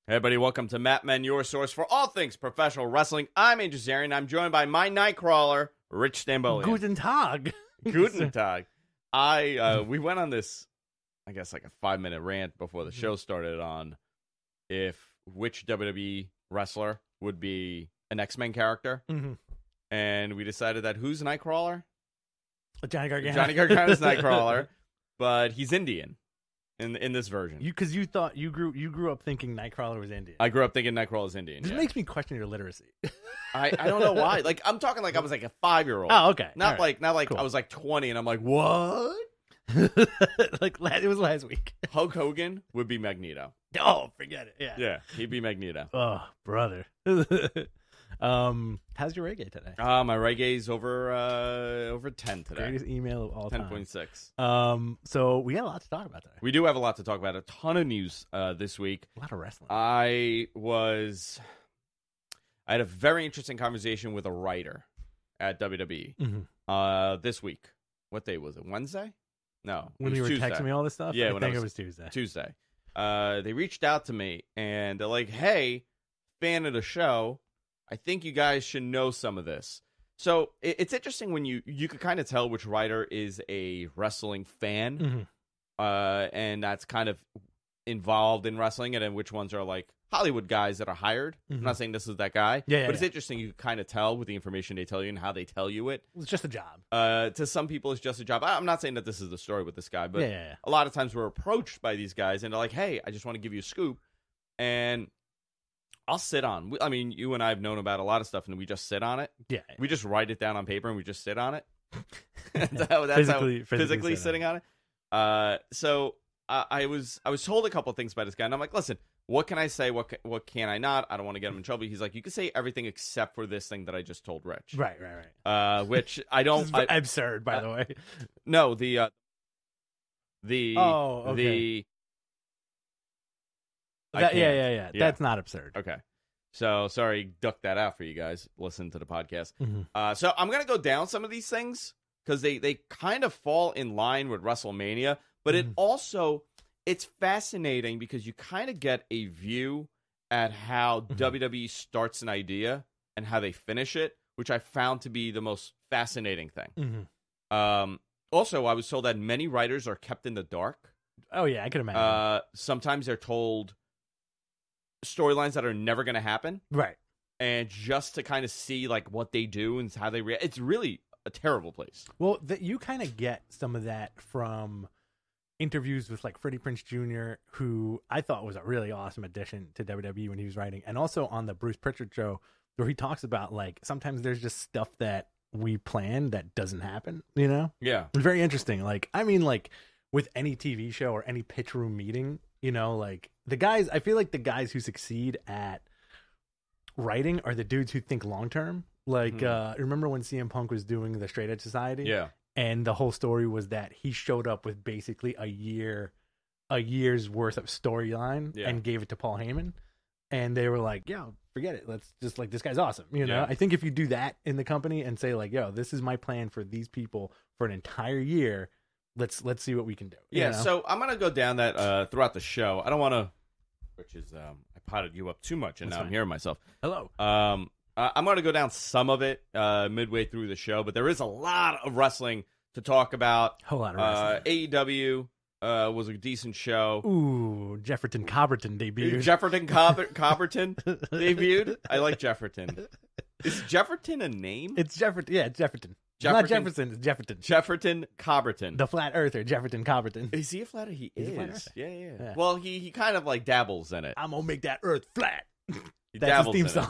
Hey everybody, welcome to Mat Men, your source for all things professional wrestling. I'm Andrew Zarian. I'm joined by my Nightcrawler, Rich Stambolian. Guten Tag. Guten Tag. We went on this, I guess, like a 5-minute rant before the show started on which WWE wrestler would be an X-Men character. Mm-hmm. And we decided that who's Nightcrawler? Johnny Gargano. Johnny Gargano's Nightcrawler, but he's Indian in this version. Because you thought you grew up thinking Nightcrawler was Indian. I grew up thinking Nightcrawler was Indian. This makes me question your literacy. I don't know why. Like, I'm talking like I was like a 5-year-old. Oh, okay. Not like Cool. I was like 20 and I'm like, what? Like it was last week. Hulk Hogan would be Magneto. Oh, forget it. Yeah. Yeah, he'd be Magneto. Oh, brother. How's your reggae today? My reggae's over 10 today. Greatest email of all time. 10.6. So we got a lot to talk about today. We do have a lot to talk about. A ton of news this week. A lot of wrestling. I had a very interesting conversation with a writer at WWE this week. What day was it? Wednesday? No. When you were Tuesday. texting me all this stuff? Yeah, I think it was Tuesday. Tuesday. They reached out to me and they're like, hey, fan of the show, I think you guys should know some of this. So it's interesting when you could kind of tell which writer is a wrestling fan, and that's kind of involved in wrestling, and then which ones are like Hollywood guys that are hired. I'm not saying this is that guy, but it's interesting. You kind of tell with the information they tell you and how they tell you it. It's just a job. To some people, it's just a job. I'm not saying that this is the story with this guy, but a lot of times we're approached by these guys and they're like, hey, I just want to give you a scoop. And I'll sit on. I mean, you and I have known about a lot of stuff, and we just sit on it. Yeah. We just write it down on paper, and we just sit on it. That's physically sitting on it. So I was told a couple of things by this guy, and I'm like, listen, what can I say? What can I not? I don't want to get him in trouble. He's like, you can say everything except for this thing that I just told Rich. Right. Which I don't. Absurd, by the way. No, Yeah. That's not absurd. Okay. So, sorry, duck that out for you guys. Listen to the podcast. So, I'm going to go down some of these things because they kind of fall in line with WrestleMania, but it's fascinating because you kind of get a view at how WWE starts an idea and how they finish it, which I found to be the most fascinating thing. Also, I was told that many writers are kept in the dark. Oh, yeah, I can imagine. Sometimes they're told storylines that are never going to happen. Right. And just to kind of see like what they do and how they react. It's really a terrible place. Well, you kind of get some of that from interviews with like Freddie Prinze Jr., who I thought was a really awesome addition to WWE when he was writing. And also on the Bruce Pritchard show where he talks about like sometimes there's just stuff that we plan that doesn't happen, you know? Yeah. It's very interesting. Like, I mean, like with any TV show or any pitch room meeting, you know, like I feel like the guys who succeed at writing are the dudes who think long term. Like, remember when CM Punk was doing the Straight Edge Society? Yeah. And the whole story was that he showed up with basically a year's worth of storyline and gave it to Paul Heyman. And they were like, yo, forget it. Let's just like, this guy's awesome. You know, I think if you do that in the company and say like, yo, this is my plan for these people for an entire year, let's see what we can do. Yeah. You know? So I'm going to go down that throughout the show. I don't want to, which is, I potted you up too much and now I'm hearing myself. Hello. I'm going to go down some of it midway through the show, but there is a lot of wrestling to talk about. Whole lot of wrestling. AEW was a decent show. Ooh, Jefferson Cobberton debuted. Cobberton debuted. I like Jefferton. Is Jefferton a name? It's Jefferton. Yeah, it's Jefferton. Not Jefferson, it's Jefferton. Jefferton Cobberton. The flat earther, Jefferton Cobberton. Is he a flat earther? He is. A flat earther. Yeah. Well, he kind of like dabbles in it. I'm going to make that earth flat. That's his theme song.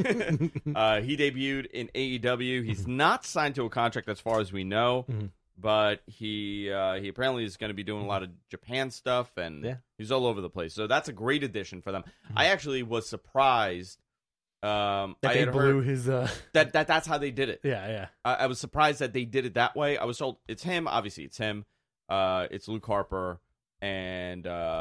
He debuted in AEW. He's not signed to a contract as far as we know, but he apparently is going to be doing a lot of Japan stuff, and he's all over the place. So that's a great addition for them. I actually was surprised that they blew his that's how they did it. Yeah. I was surprised that they did it that way. I was told it's him. Obviously, it's him. It's Luke Harper and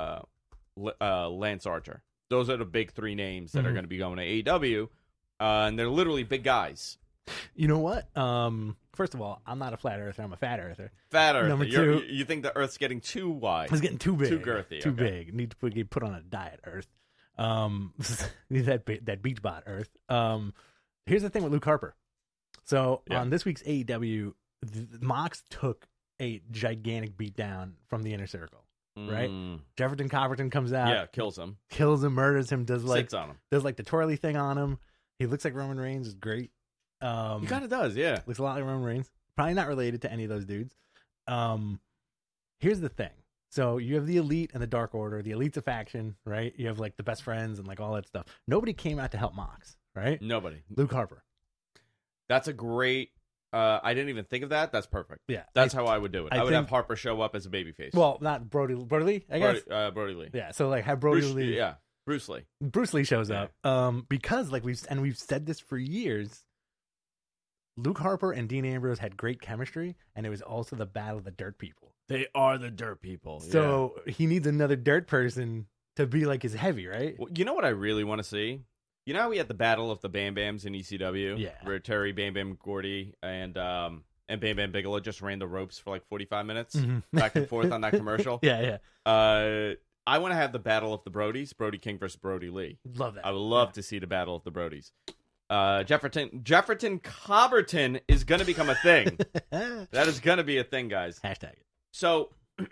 Lance Archer. Those are the big three names that are going to be going to AEW, and they're literally big guys. You know what? First of all, I'm not a flat earther. I'm a fat earther. Fat earther. Number two, you think the Earth's getting too wide? It's getting too big. Too girthy. Too big. Need to get put on a diet, Earth. That beach bot Earth. Here's the thing with Luke Harper. So on this week's AEW, Mox took a gigantic beatdown from the Inner Circle. Right, Jefferson Copperton comes out, kills him, murders him, does sits on him, does like the twirly thing on him. He looks like Roman Reigns, is great. He kind of does, yeah. Looks a lot like Roman Reigns. Probably not related to any of those dudes. Here's the thing. So you have the Elite and the Dark Order. The Elite's a faction, right? You have like the best friends and like all that stuff. Nobody came out to help Mox, right? Nobody. Luke Harper. That's a great. I didn't even think of that. That's perfect. Yeah, that's how I would do it. I would have Harper show up as a babyface. Well, not Brody Lee, I guess. Brody Lee. Yeah, so like have Brody Lee. Yeah, Bruce Lee. Bruce Lee shows up. Because like we've said this for years. Luke Harper and Dean Ambrose had great chemistry, and it was also the battle of the dirt people. They are the dirt people. So he needs another dirt person to be like his heavy, right? Well, you know what I really want to see? You know how we had the battle of the Bam Bams in ECW? Yeah. Where Terry, Bam Bam Gordy, and Bam Bam Bigelow just ran the ropes for like 45 minutes back and forth on that commercial. Yeah. I want to have the battle of the Brodies, Brody King versus Brody Lee. Love that. I would love to see the battle of the Brodies. Jefferson Copperton is going to become a thing. That is going to be a thing, guys. Hashtag it. So,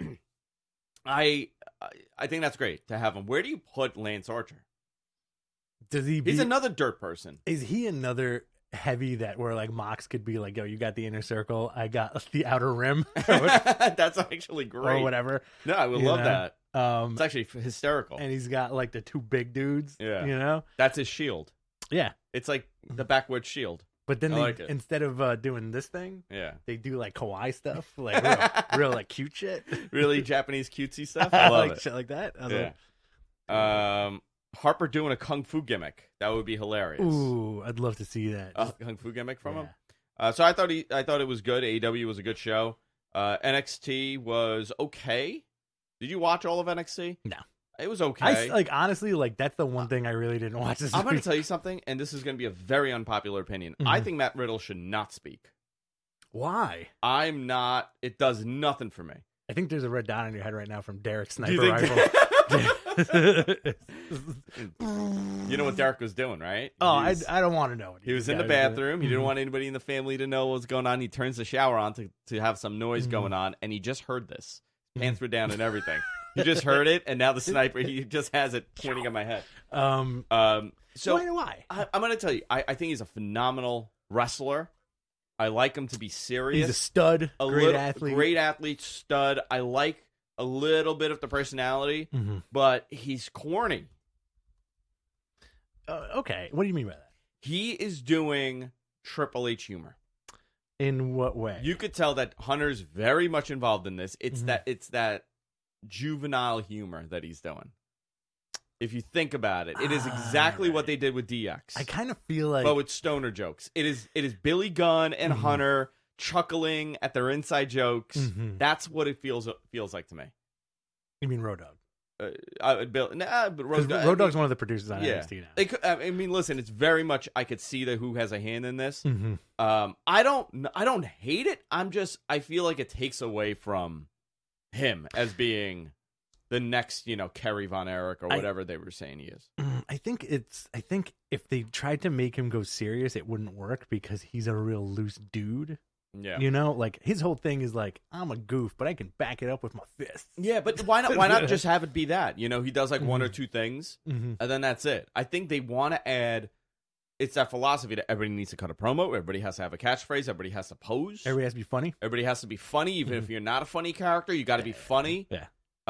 I think that's great to have him. Where do you put Lance Archer? He's another dirt person. Is he another heavy that where like Mox could be like, yo, you got the Inner Circle, I got the Outer Rim. That's actually great. Or whatever. No, I would love that. It's actually hysterical. And he's got like the two big dudes. Yeah. You know? That's his shield. Yeah. It's like the backward shield. But then instead of doing this thing, they do like kawaii stuff, like real like cute shit. Really Japanese cutesy stuff. I love it. Shit like that. Harper doing a kung fu gimmick. That would be hilarious. Ooh, I'd love to see that. Kung fu gimmick from him. So I thought it was good. AEW was a good show. NXT was okay. Did you watch all of NXT? No. It was okay. Honestly, that's the one thing I really didn't watch this I'm week. going to tell you something, and this is going to be a very unpopular opinion. Mm-hmm. I think Matt Riddle should not speak. Why? I'm not. It does nothing for me. I think there's a red dot on your head right now from Derek's sniper rifle. You know what Derek was doing, right? I don't want to know. He was in the bathroom. He didn't want anybody in the family to know what was going on. He turns the shower on to have some noise going on, and he just heard this. Pants were down and everything. He just heard it, and now the sniper, he just has it pointing at my head. So why? I'm going to tell you, I think he's a phenomenal wrestler. I like him to be serious. He's a stud, great athlete, stud. I like a little bit of the personality, but he's corny. Okay, what do you mean by that? He is doing Triple H humor. In what way? You could tell that Hunter's very much involved in this. It's that juvenile humor that he's doing. If you think about it, it is exactly what they did with DX. I kind of feel like, but with stoner jokes. It is Billy Gunn and Hunter chuckling at their inside jokes. That's what it feels like to me. You mean Road Dogg? But Road Dogg's one of the producers on NXT now. I mean, listen, it's very much I could see who has a hand in this. I don't hate it. I feel like it takes away from him as being the next, Kerry Von Erich or whatever they were saying he is. I think if they tried to make him go serious, it wouldn't work because he's a real loose dude. Yeah. His whole thing is like, I'm a goof, but I can back it up with my fists. Yeah, but why not just have it be that? He does like one or two things, and then that's it. I think they want to add, it's that philosophy that everybody needs to cut a promo, everybody has to have a catchphrase, everybody has to pose. Everybody has to be funny. Everybody has to be funny, even if you're not a funny character, you got to be funny. Yeah.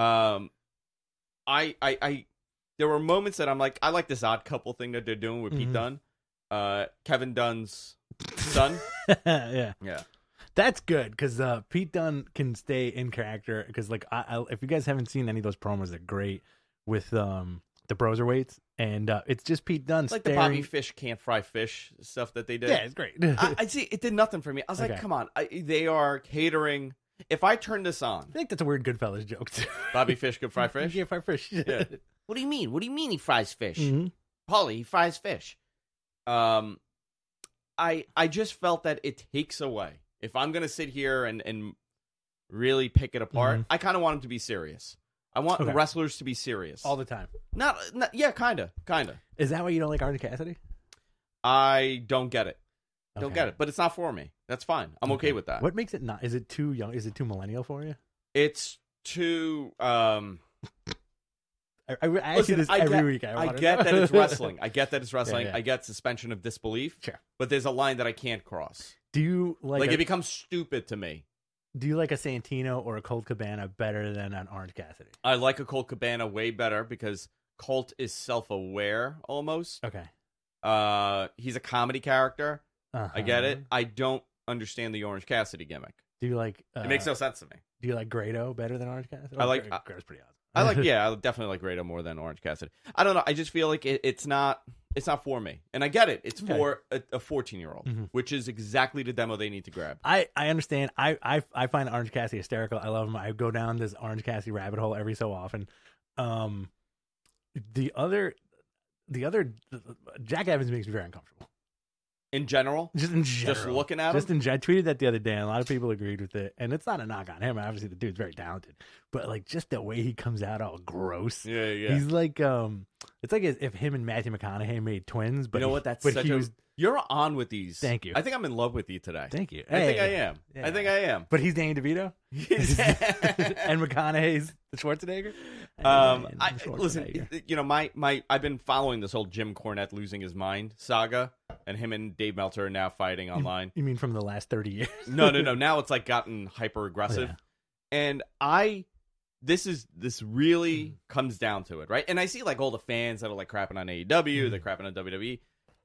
There were moments that I'm like, I like this Odd Couple thing that they're doing with Pete Dunne, Kevin Dunn's son. Yeah. That's good because Pete Dunne can stay in character because, if you guys haven't seen any of those promos, they're great with the Broserweights, and it's just Pete Dunne like the Bobby Fish can't fry fish stuff that they did. Yeah, it's great. I see. It did nothing for me. I was like, come on, they are catering. If I turn this on, I think that's a weird Goodfellas joke too. Bobby Fish could fry fish. He can't fry fish. Yeah. What do you mean? What do you mean he fries fish? Paulie, he fries fish. I just felt that it takes away. If I'm going to sit here and really pick it apart, I kind of want him to be serious. I want wrestlers to be serious all the time. Not yeah, kind of. Is that why you don't like Orange Cassidy? I don't get it. Don't get it, but it's not for me. That's fine. I'm okay with that. What makes it not? Is it too young? Is it too millennial for you? It's too. I ask you this every week. I get that it's wrestling. I get suspension of disbelief. Sure. But there's a line that I can't cross. Do you like it becomes stupid to me. Do you like a Santino or a Colt Cabana better than an Orange Cassidy? I like a Colt Cabana way better because Colt is self-aware almost. Okay. He's a comedy character. I get it. I don't understand the Orange Cassidy gimmick. Do you like? It makes no sense to me. Do you like Grado better than Orange Cassidy? I like Grado's pretty awesome. I definitely like Grado more than Orange Cassidy. I don't know. I just feel like it's not for me, and I get it. It's for a 14-year-old, which is exactly the demo they need to grab. I understand. I find Orange Cassidy hysterical. I love him. I go down this Orange Cassidy rabbit hole every so often. The other Jack Evans makes me very uncomfortable. In general? Just in general. Just looking at him? I tweeted that the other day, and a lot of people agreed with it. And it's not a knock on him. Obviously, the dude's very talented. But, like, just the way he comes out all gross. Yeah. He's like, it's like as if him and Matthew McConaughey made twins. But you know what? You're on with these. Thank you. I think I'm in love with you today. Thank you. I think I am. Yeah. I think I am. But he's Danny DeVito? And McConaughey's the Schwarzenegger? Listen, you know, I've been following this whole Jim Cornette losing his mind saga, and him and Dave Meltzer are now fighting online. You mean from the last 30 years? No. Now it's like gotten hyper aggressive, and this really comes down to it, right? And I see like all the fans that are like crapping on AEW, they're crapping on WWE.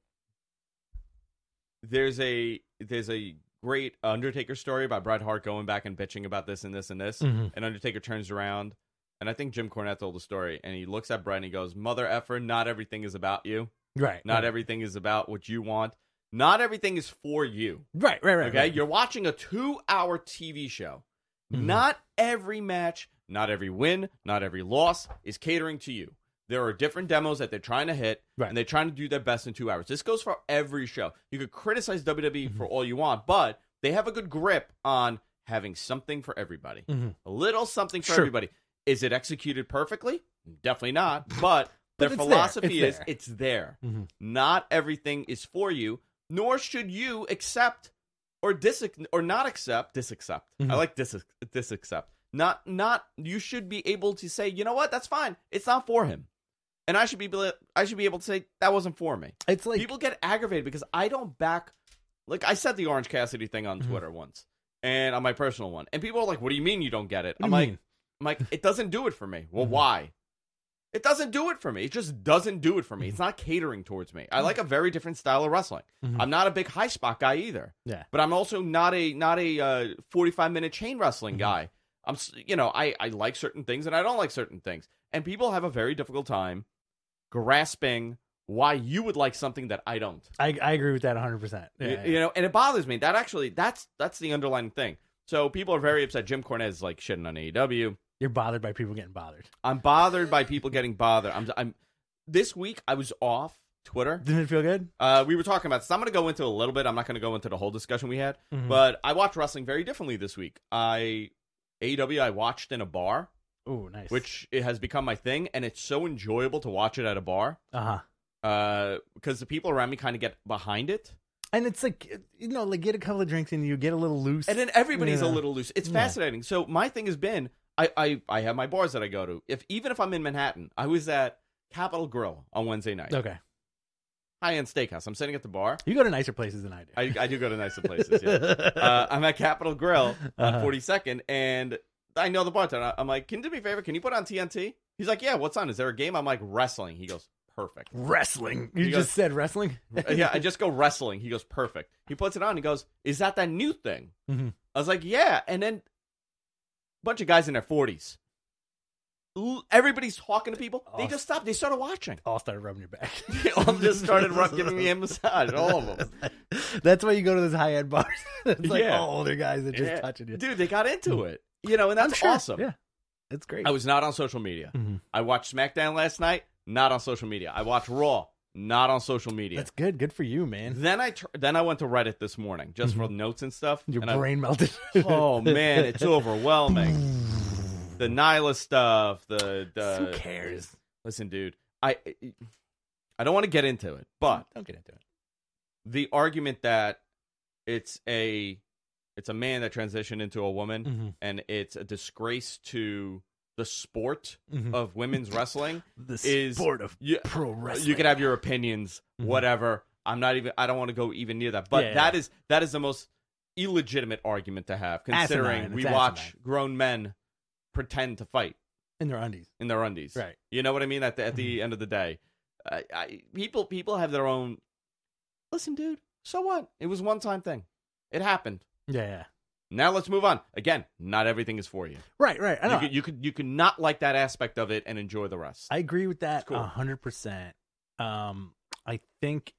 There's a great Undertaker story about Bret Hart going back and bitching about this and this and this, and Undertaker turns around. And I think Jim Cornette told the story, and he looks at Bret and he goes, "Mother effer, not everything is about you. Right. Not everything is about what you want. Not everything is for you. Right. Okay? Right. You're watching a 2-hour TV show. Not every match, not every win, not every loss is catering to you. There are different demos that they're trying to hit, and they're trying to do their best in 2 hours. This goes for every show. You could criticize WWE for all you want, but they have a good grip on having something for everybody. A little something for everybody. Is it executed perfectly? Definitely not. But their philosophy is it's there. Not everything is for you, nor should you accept or not accept. Disaccept. I like disaccept. Not. You should be able to say, you know what? That's fine. It's not for him. And I should be able to say that wasn't for me. It's like people get aggravated because I don't back. Like I said, the Orange Cassidy thing on Twitter once, and on my personal one, and people are like, "What do you mean you don't get it?" I'm like, it doesn't do it for me. Well, why? It doesn't do it for me. It just doesn't do it for me. It's not catering towards me. I like a very different style of wrestling. I'm not a big high spot guy either. Yeah, but I'm also not a 45-minute chain wrestling guy. I like certain things and I don't like certain things, and people have a very difficult time grasping why you would like something that I don't. I agree with that 100%. And it bothers me. That's the underlying thing. So people are very upset. Jim Cornette is like shitting on AEW. You're bothered by people getting bothered. I'm bothered by people getting bothered. I'm this week I was off Twitter. Didn't it feel good? We were talking about this. I'm going to go into a little bit. I'm not going to go into the whole discussion we had, but I watched wrestling very differently this week. AEW I watched in a bar. Oh, nice. Which it has become my thing, and it's so enjoyable to watch it at a bar. Because the people around me kind of get behind it. And it's like, like get a couple of drinks and you get a little loose. And then everybody's a little loose. It's fascinating. So my thing has been, I have my bars that I go to. Even if I'm in Manhattan, I was at Capital Grill on Wednesday night. Okay. High-end steakhouse. I'm sitting at the bar. You go to nicer places than I do. I do go to nicer places, yeah. I'm at Capital Grill on 42nd, and I know the bartender. I'm like, can you do me a favor? Can you put on TNT? He's like, yeah, what's on? Is there a game? I'm like, wrestling. He goes, perfect. Wrestling? You just said wrestling? Yeah, I just go wrestling. He goes, perfect. He puts it on. He goes, is that new thing? I was like, yeah. And then a bunch of guys in their 40s. Everybody's talking to people. They just stopped. They started watching. All started rubbing your back. They all just started giving me a massage. All of them. That's why you go to those high-end bars. It's like all older guys that just touching you. Dude, they got into it. And that's awesome. Yeah, it's great. I was not on social media. I watched SmackDown last night. Not on social media. I watched Raw. Not on social media. That's good. Good for you, man. Then I went to Reddit this morning just for notes and stuff. Your brain melted. Oh man, it's overwhelming. the Nyla stuff. Who cares? Listen, dude, I don't want to get into it, but don't get into it. The argument that it's a man that transitioned into a woman, and it's a disgrace to the sport of women's wrestling. The sport of pro wrestling. You can have your opinions, whatever. I don't want to go even near that. But that is the most illegitimate argument to have, considering we watch grown men pretend to fight in their undies. Right. You know what I mean? At the end of the day, people have their own. Listen, dude. So what? It was a one-time thing. It happened. Yeah. Now let's move on. Again, not everything is for you. Right. I know. You could not like that aspect of it and enjoy the rest. I agree with that 100%. I think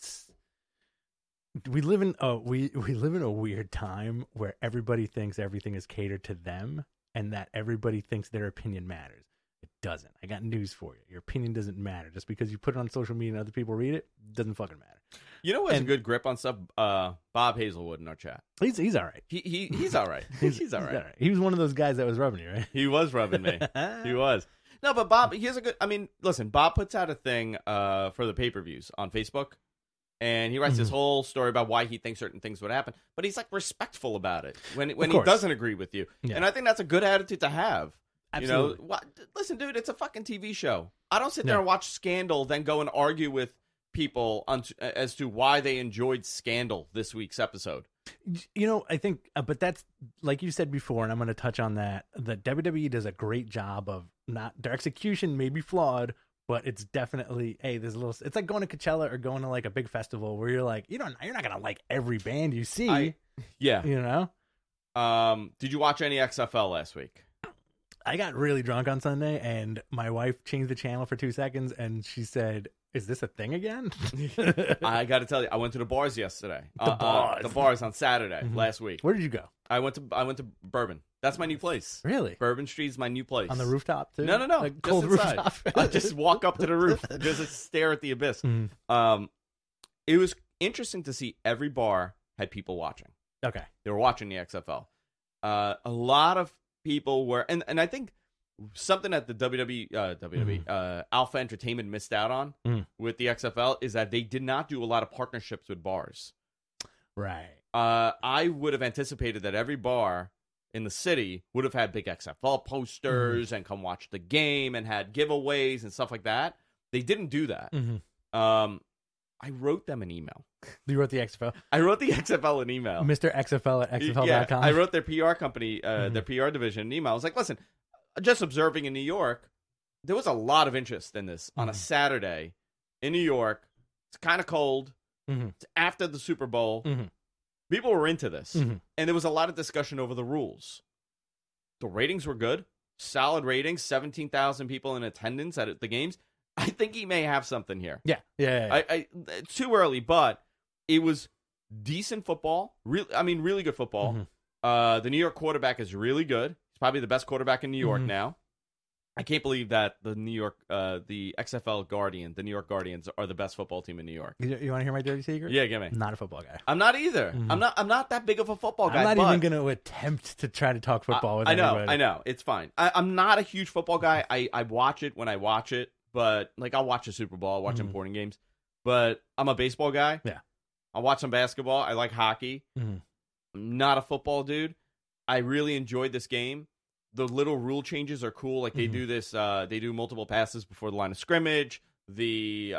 we live in a weird time where everybody thinks everything is catered to them and that everybody thinks their opinion matters. It doesn't. I got news for you. Your opinion doesn't matter. Just because you put it on social media and other people read it, doesn't fucking matter. You know who has a good grip on stuff? Bob Hazelwood in our chat. He's all right. He's all right. He's all right. He was one of those guys that was rubbing you, right? He was rubbing me. He was. No, but Bob, here's a good... I mean, listen, Bob puts out a thing for the pay-per-views on Facebook, and he writes this whole story about why he thinks certain things would happen, but he's, like, respectful about it when he doesn't agree with you. Yeah. And I think that's a good attitude to have. Absolutely. You know, listen, dude, it's a fucking TV show. I don't sit there and watch Scandal, then go and argue with people as to why they enjoyed Scandal this week's episode. You know, I think, but that's like you said before, and I'm going to touch on that. The WWE does a great job of their execution may be flawed, but it's definitely there's a little. It's like going to Coachella or going to like a big festival where you're like, you're not going to like every band you see. You know. Did you watch any XFL last week? I got really drunk on Sunday, and my wife changed the channel for 2 seconds, and she said, "Is this a thing again?" I got to tell you, I went to the bars yesterday. The bars on Saturday last week. Where did you go? I went to Bourbon. That's my new place. Really? Bourbon Street is my new place. On the rooftop too? No. Like just cold inside. Rooftop. I just walk up to the roof, just stare at the abyss. It was interesting to see every bar had people watching. Okay, they were watching the XFL. A lot of people were, and I think something that the WWE Alpha Entertainment missed out on with the XFL is that they did not do a lot of partnerships with bars. Right. I would have anticipated that every bar in the city would have had big XFL posters and come watch the game and had giveaways and stuff like that. They didn't do that. I wrote them an email. You wrote the XFL? I wrote the XFL an email. Mr. XFL at XFL.com? Yeah, I wrote their PR company, their PR division an email. I was like, listen, just observing in New York, there was a lot of interest in this on a Saturday in New York. It's kind of cold. It's after the Super Bowl. People were into this. And there was a lot of discussion over the rules. The ratings were good. Solid ratings. 17,000 people in attendance at the games. I think he may have something here. Yeah. It's too early, but it was decent football. Really good football. The New York quarterback is really good. He's probably the best quarterback in New York now. I can't believe that the XFL Guardian, the New York Guardians, are the best football team in New York. You want to hear my dirty secret? Yeah, give me. Not a football guy. I'm not either. I'm not that big of a football guy. I'm not even going to attempt to try to talk football with anybody. I know. It's fine. I'm not a huge football guy. I watch it when I watch it, but like I'll watch the Super Bowl, I'll watch important games. But I'm a baseball guy. Yeah. I'll watch some basketball. I like hockey. I'm not a football dude. I really enjoyed this game. The little rule changes are cool. Like they do this, they do multiple passes before the line of scrimmage. The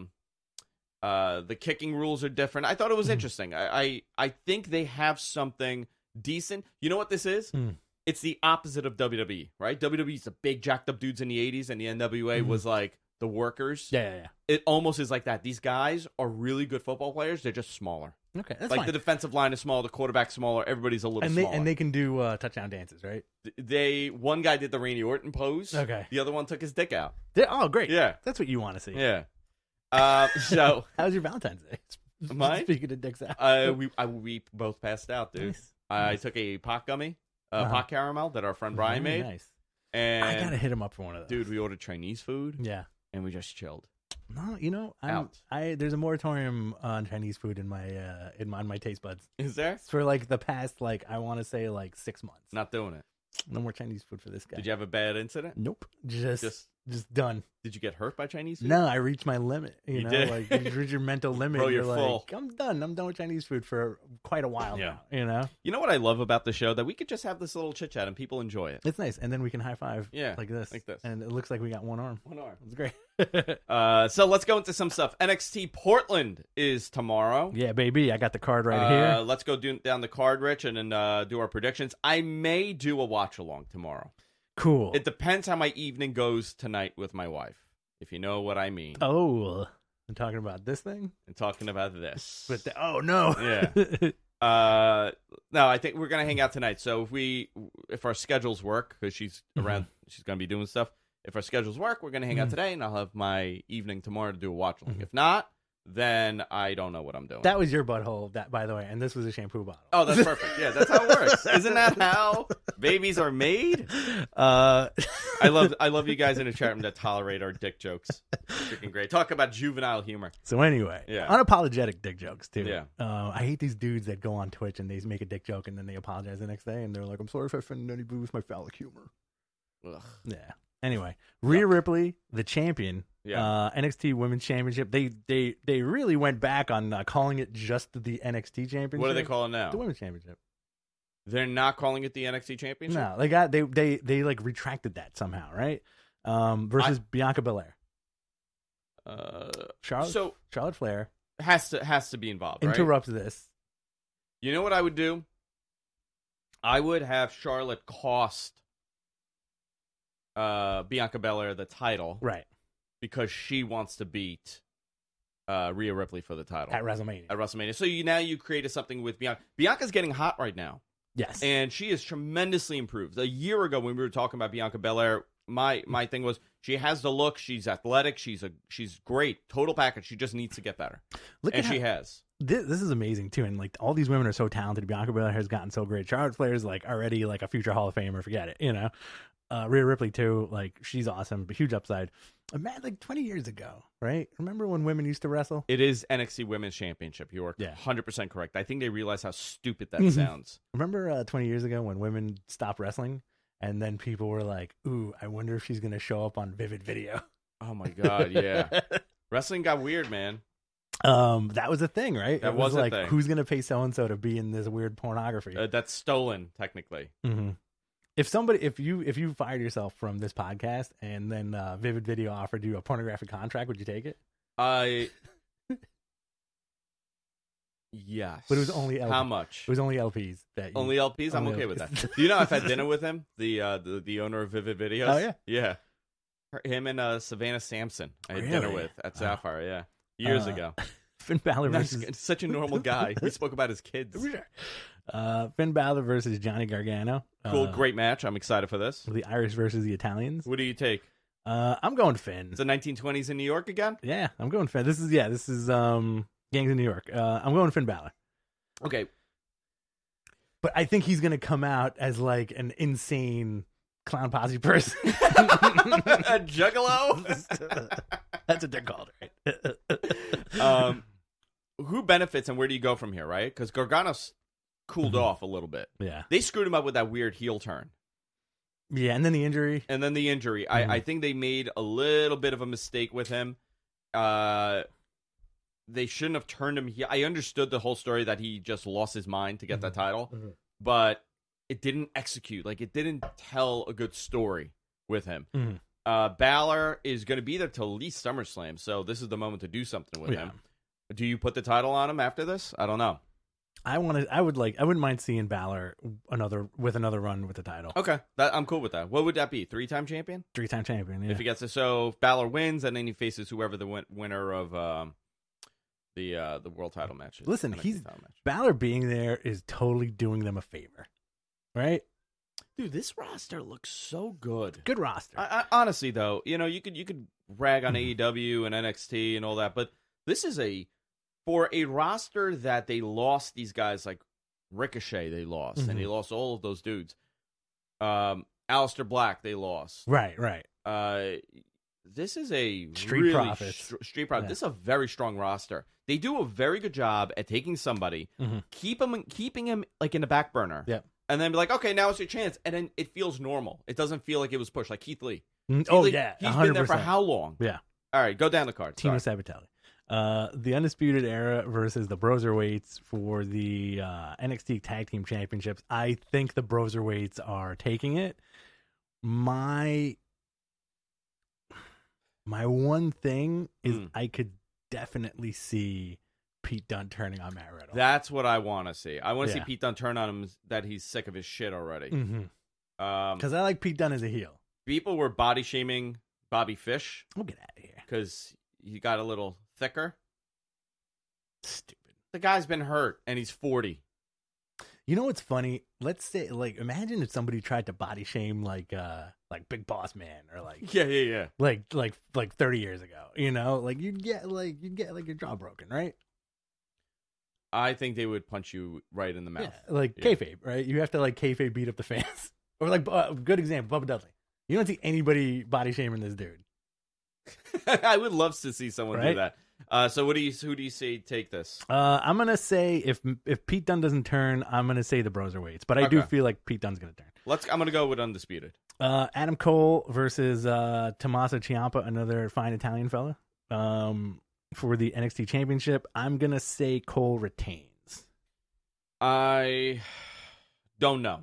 kicking rules are different. I thought it was interesting. I think they have something decent. You know what this is? It's the opposite of WWE, right? WWE's the big jacked up dudes in the 80s, and the NWA was like the workers. Yeah. It almost is like that. These guys are really good football players. They're just smaller. Okay, that's like fine. The defensive line is small, the quarterback's smaller, everybody's a little smaller. And they can do touchdown dances, right? One guy did the Randy Orton pose. Okay. The other one took his dick out. Oh, great. Yeah. That's what you want to see. Yeah. So how was your Valentine's Day? Mine? Speaking of dicks out. We both passed out, dude. Nice. I took a pot gummy, pot caramel that our friend Brian made. Nice. And I gotta hit him up for one of those. Dude, we ordered Chinese food. Yeah. And we just chilled. No, you know, there's a moratorium on Chinese food in my taste buds. Is there? It's for like the past I want to say 6 months. Not doing it. No more Chinese food for this guy. Did you have a bad incident? Nope. Just done. Did you get hurt by Chinese food? No, I reached my limit. You know, did? like you reach your mental limit. Bro, you're full. like, I'm done. I'm done with Chinese food for quite a while now. You know? You know what I love about the show? That we could just have this little chit chat and people enjoy it. It's nice. And then we can high five like this. And it looks like we got one arm. It's great. So let's go into some stuff. NXT Portland is tomorrow. Yeah, baby. I got the card right here. Let's go down the card, Rich, and then do our predictions. I may do a watch along tomorrow. Cool. It depends how my evening goes tonight with my wife, if you know what I mean. Oh, I'm talking about this thing? I'm talking about this. But oh, no. Yeah. No, I think we're going to hang out tonight. So if our schedules work, because she's around, she's going to be doing stuff. If our schedules work, we're going to hang out today, and I'll have my evening tomorrow to do a watch along. If not, then I don't know what I'm doing. That was your butthole, by the way, and this was a shampoo bottle. Oh, that's perfect. Yeah, that's how it works. Isn't that how babies are made? I love you guys in the chat room that tolerate our dick jokes. Freaking great. Talk about juvenile humor. So anyway, unapologetic dick jokes too. Yeah. I hate these dudes that go on Twitch and they make a dick joke and then they apologize the next day and they're like, "I'm sorry if I offended anybody with my phallic humor." Ugh. Yeah. Anyway, Rhea Ripley, the champion, NXT Women's Championship. They really went back on calling it just the NXT Championship. What do they call it now? The Women's Championship. They're not calling it the NXT Championship? No, they like retracted that somehow, right? Versus Bianca Belair. Charlotte Flair has to be involved. Interrupts this. You know what I would do? I would have Charlotte cost Bianca Belair the title, right? Because she wants to beat Rhea Ripley for the title at WrestleMania. So now you created something with Bianca. Bianca's getting hot right now. Yes, and she is tremendously improved. A year ago, when we were talking about Bianca Belair, my thing was she has the look. She's athletic. She's great total package. She just needs to get better. She has. This is amazing too, and like all these women are so talented. Bianca Belair has gotten so great. Charlotte Flair is like already like a future Hall of Famer. Forget it, you know. Rhea Ripley too, like she's awesome, but huge upside. Man, like 20 years ago, right? Remember when women used to wrestle? It is NXT Women's Championship. You are 100% correct. I think they realize how stupid that sounds. Remember 20 years ago when women stopped wrestling, and then people were like, "Ooh, I wonder if she's gonna show up on Vivid Video." Oh my god, yeah. Wrestling got weird, man. That was a thing, right? That was like, a thing. Who's gonna pay so and so to be in this weird pornography? That's stolen, technically. Mm-hmm. If you fired yourself from this podcast and then Vivid Video offered you a pornographic contract, would you take it? Yes. But it was only How much? It was only LPs. Only LPs? I'm okay with that. Do you know I've had dinner with him, the owner of Vivid Videos? Oh, yeah? Yeah. Him and Savannah Sampson I had dinner with at Sapphire, years ago. Finn Balor versus... Such a normal guy. We spoke about his kids. Finn Balor versus Johnny Gargano. Cool, great match. I'm excited for this. The Irish versus the Italians. What do you take? I'm going Finn. It's the 1920s in New York again? Yeah, I'm going Finn. This is Gangs in New York. I'm going Finn Balor. Okay. But I think he's going to come out as like an insane clown posse person. A juggalo? That's what they're called, right? Who benefits and where do you go from here, right? Because Gargano's cooled off a little bit. Yeah. They screwed him up with that weird heel turn. Yeah, and then the injury. I think they made a little bit of a mistake with him. They shouldn't have turned him here. I understood the whole story that he just lost his mind to get that title, but it didn't execute. Like, it didn't tell a good story with him. Balor is going to be there till at least SummerSlam, so this is the moment to do something with him. Do you put the title on him after this? I don't know. I wouldn't mind seeing Balor another run with the title. Okay, I'm cool with that. What would that be? 3-time champion? 3-time champion. Yeah. If he gets it, so if Balor wins, and then he faces whoever the winner of the world title match is. Listen, Balor being there is totally doing them a favor, right? Dude, this roster looks so good. Good roster. Honestly, though, you could rag on AEW and NXT and all that, but this is for a roster that they lost these guys like Ricochet, they lost, and they lost all of those dudes. Aleister Black, they lost. Right. This is a Street Profits. Street Profits. This is a very strong roster. They do a very good job at taking somebody, keeping him like in the back burner. Yep. and then be like, okay, now it's your chance, and then it feels normal. It doesn't feel like it was pushed, like Keith Lee. Keith Lee, yeah, 100%. He's been there for how long? Yeah. All right, go down the card. Tino Sabatelli. The Undisputed Era versus the Broserweights for the NXT Tag Team Championships. I think the Broserweights are taking it. My one thing is I could definitely see Pete Dunne turning on Matt Riddle. That's what I want to see. I want to see Pete Dunne turn on him that he's sick of his shit already. Because I like Pete Dunne as a heel. People were body shaming Bobby Fish. We'll get out of here. Because he got a little thicker. Stupid. The guy's been hurt, and he's 40. You know what's funny? Let's say, like, imagine if somebody tried to body shame like Big Boss Man or like like 30 years ago. You know, like you'd get your jaw broken, right? I think they would punch you right in the mouth. Yeah, like kayfabe, right? You have to like kayfabe beat up the fans, or like good example, Bubba Dudley. You don't see anybody body shaming this dude. I would love to see someone do that. So who do you say take this? I'm gonna say if Pete Dunne doesn't turn, I'm gonna say the Broserweights, but I do feel like Pete Dunne's gonna turn. I'm gonna go with Undisputed. Adam Cole versus Tommaso Ciampa, another fine Italian fella, for the NXT Championship. I'm gonna say Cole retains. I don't know.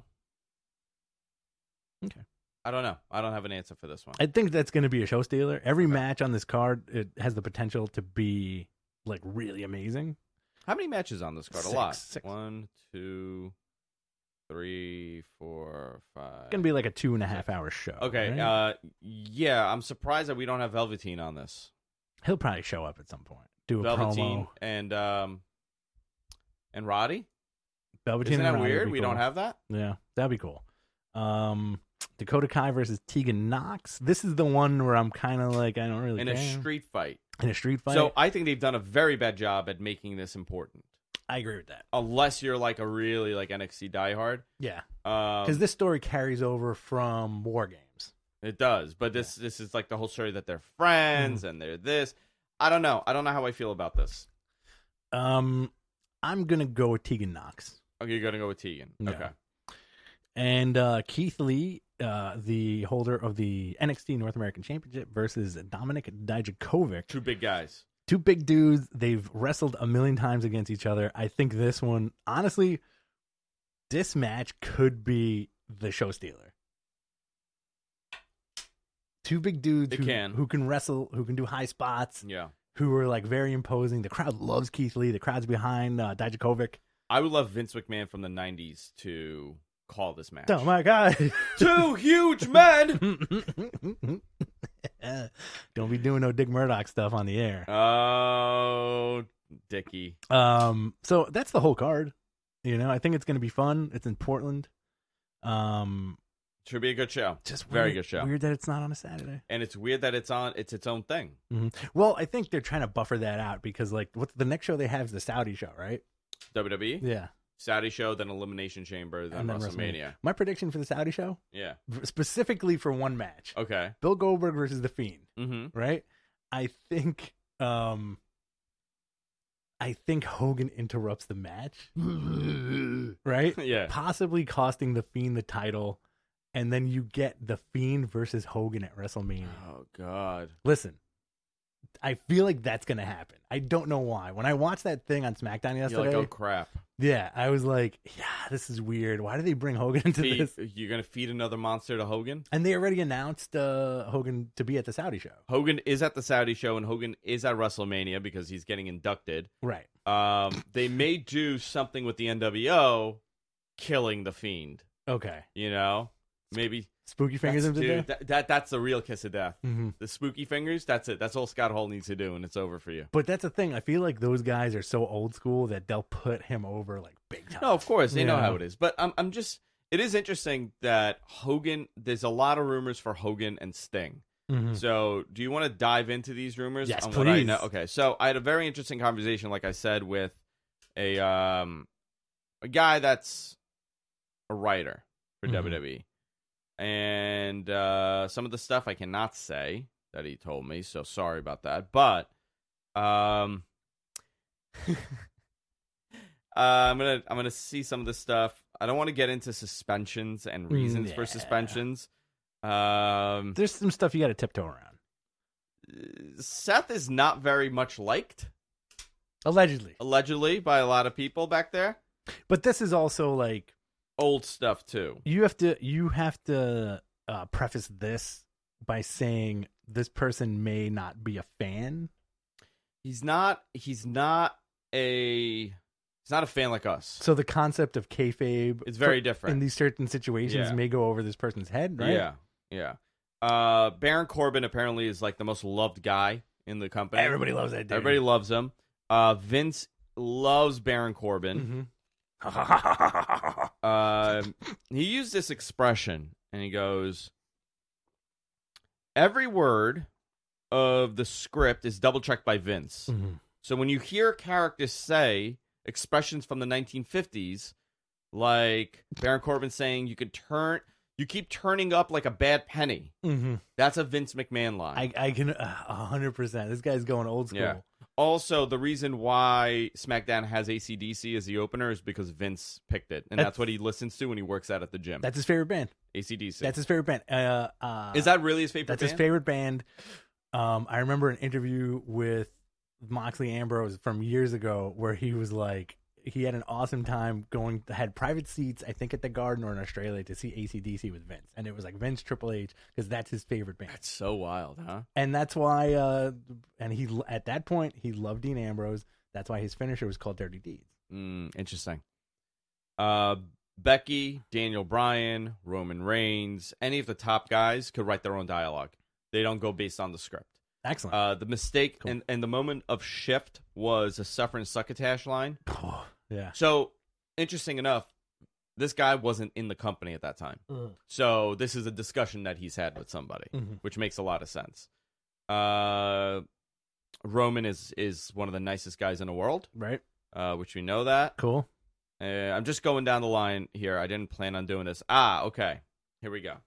Okay. I don't know. I don't have an answer for this one. I think that's going to be a show stealer. Every match on this card, it has the potential to be like really amazing. How many matches on this card? 6, a lot. 6. 1, 2, 3, 4, 5. It's going to be like a 2.5 hour show. Okay. Right? Yeah, I'm surprised that we don't have Velveteen on this. He'll probably show up at some point. Do a Velveteen promo. and Roddy. Velveteen. Isn't and that Roddy weird? We cool. don't have that. Yeah, that'd be cool. Dakota Kai versus Tegan Nox. This is the one where I'm kind of like, I don't really care. In a street fight. So I think they've done a very bad job at making this important. I agree with that. Unless you're like a really like NXT diehard. Yeah. Because this story carries over from War Games. It does. But this is like the whole story that they're friends and they're this. I don't know. I don't know how I feel about this. I'm going to go with Tegan Nox. Okay, you're going to go with Tegan. Yeah. Okay. And Keith Lee, the holder of the NXT North American Championship, versus Dominik Dijakovic. Two big guys. Two big dudes. They've wrestled a million times against each other. I think this one, honestly, this match could be the show stealer. Two big dudes who can wrestle, who can do high spots. Yeah. Who are like very imposing. The crowd loves Keith Lee. The crowd's behind Dijakovic. I would love Vince McMahon from the 90s to call this match. Oh my God. Two huge men. Don't be doing no Dick Murdoch stuff on the air. Oh, Dickie. So that's the whole card. You know, I think it's going to be fun. It's in Portland. Should be a good show. Just very good show. Weird that it's not on a Saturday. And it's weird that it's its own thing. Mm-hmm. Well, I think they're trying to buffer that out because like what's the next show they have is the Saudi show, right? WWE? Yeah. Saudi show, then Elimination Chamber, then WrestleMania. My prediction for the Saudi show? Yeah. Specifically for one match. Okay. Bill Goldberg versus The Fiend. Mm-hmm. Right? I think Hogan interrupts the match. Right? Yeah. Possibly costing The Fiend the title. And then you get The Fiend versus Hogan at WrestleMania. Oh, God. Listen, I feel like that's going to happen. I don't know why. When I watched that thing on SmackDown yesterday. You're like, oh, crap. Yeah, I was like, yeah, this is weird. Why do they bring Hogan into this? You're going to feed another monster to Hogan? And they already announced Hogan to be at the Saudi show. Hogan is at the Saudi show, and Hogan is at WrestleMania because he's getting inducted. Right. They may do something with the NWO killing The Fiend. Okay. You know? Maybe Spooky Fingers him to death? That's the real kiss of death. Mm-hmm. The Spooky Fingers, that's it. That's all Scott Hall needs to do, and it's over for you. But that's the thing. I feel like those guys are so old school that they'll put him over like big time. No, of course. They know how it is. But I'm just, it is interesting that Hogan, there's a lot of rumors for Hogan and Sting. Mm-hmm. So do you want to dive into these rumors? Yes, on please. What I know? Okay, so I had a very interesting conversation, like I said, with a guy that's a writer for WWE. And some of the stuff I cannot say that he told me, so sorry about that. But I'm gonna see some of this stuff. I don't want to get into suspensions and reasons for suspensions. There's some stuff you got to tiptoe around. Seth is not very much liked. Allegedly by a lot of people back there. But this is also like old stuff too. You have to preface this by saying this person may not be a fan. He's not a fan like us. So the concept of kayfabe is very different in these certain situations. May go over this person's head, right? Yeah. Baron Corbin apparently is like the most loved guy in the company. Everybody loves that dude. Everybody loves him. Vince loves Baron Corbin. He used this expression, and he goes, every word of the script is double-checked by Vince. So when you hear characters say expressions from the 1950s, like Baron Corbin saying, you keep turning up like a bad penny. That's a Vince McMahon line. I can 100%. This guy's going old school. Yeah. Also, the reason why SmackDown has AC/DC as the opener is because Vince picked it, and that's what he listens to when he works out at the gym. That's his favorite band. AC/DC. That's his favorite band. Is that really his favorite band? That's his favorite band. I remember an interview with Moxley Ambrose from years ago where he was like, he had an awesome time had private seats, I think at the Garden or in Australia, to see AC/DC with Vince. And it was like Vince, Triple H, because that's his favorite band. That's so wild, huh? And that's why, and he at that point, he loved Dean Ambrose. That's why his finisher was called Dirty Deeds. Interesting. Becky, Daniel Bryan, Roman Reigns, any of the top guys could write their own dialogue. They don't go based on the script. Excellent. The mistake and the moment of shift was a Suffer and Succotash line. Oh, yeah. So, interesting enough, this guy wasn't in the company at that time. So, this is a discussion that he's had with somebody, which makes a lot of sense. Roman is one of the nicest guys in the world. Right. Which we know that. Cool. I'm just going down the line here. I didn't plan on doing this. Okay. Here we go.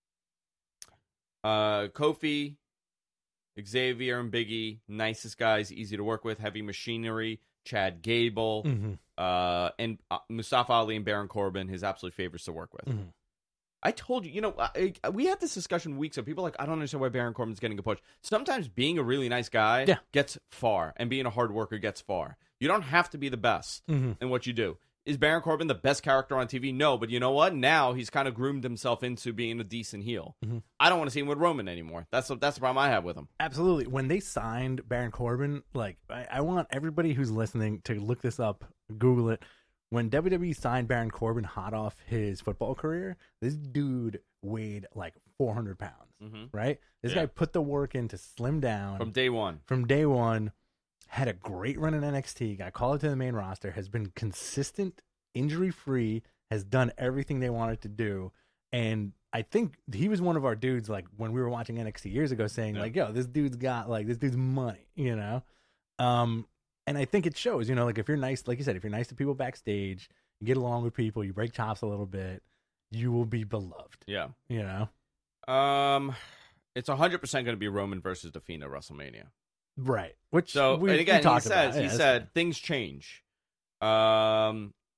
Kofi, Xavier, and Big E, nicest guys, easy to work with. Heavy Machinery, Chad Gable, and Mustafa Ali and Baron Corbin, his absolute favorites to work with. I told you, we had this discussion weeks ago. People are like, I don't understand why Baron Corbin's getting a push. Sometimes being a really nice guy gets far, and being a hard worker gets far. You don't have to be the best in what you do. Is Baron Corbin the best character on TV? No, but you know what? Now he's kind of groomed himself into being a decent heel. I don't want to see him with Roman anymore. That's the problem I have with him. Absolutely. When they signed Baron Corbin, like I want everybody who's listening to look this up, Google it. When WWE signed Baron Corbin hot off his football career, this dude weighed like 400 pounds, right? This guy put the work in to slim down. From day one. Had a great run in NXT, got called to the main roster, has been consistent, injury-free, has done everything they wanted to do. And I think he was one of our dudes, like, when we were watching NXT years ago, saying, like, yo, this dude's got, like, this dude's money, you know? And I think it shows, you know, like, if you're nice, like you said, if you're nice to people backstage, you get along with people, you break chops a little bit, you will be beloved. Yeah. You know? It's 100% going to be Roman versus The Fiend at WrestleMania. Right. Which and again, he said things change. I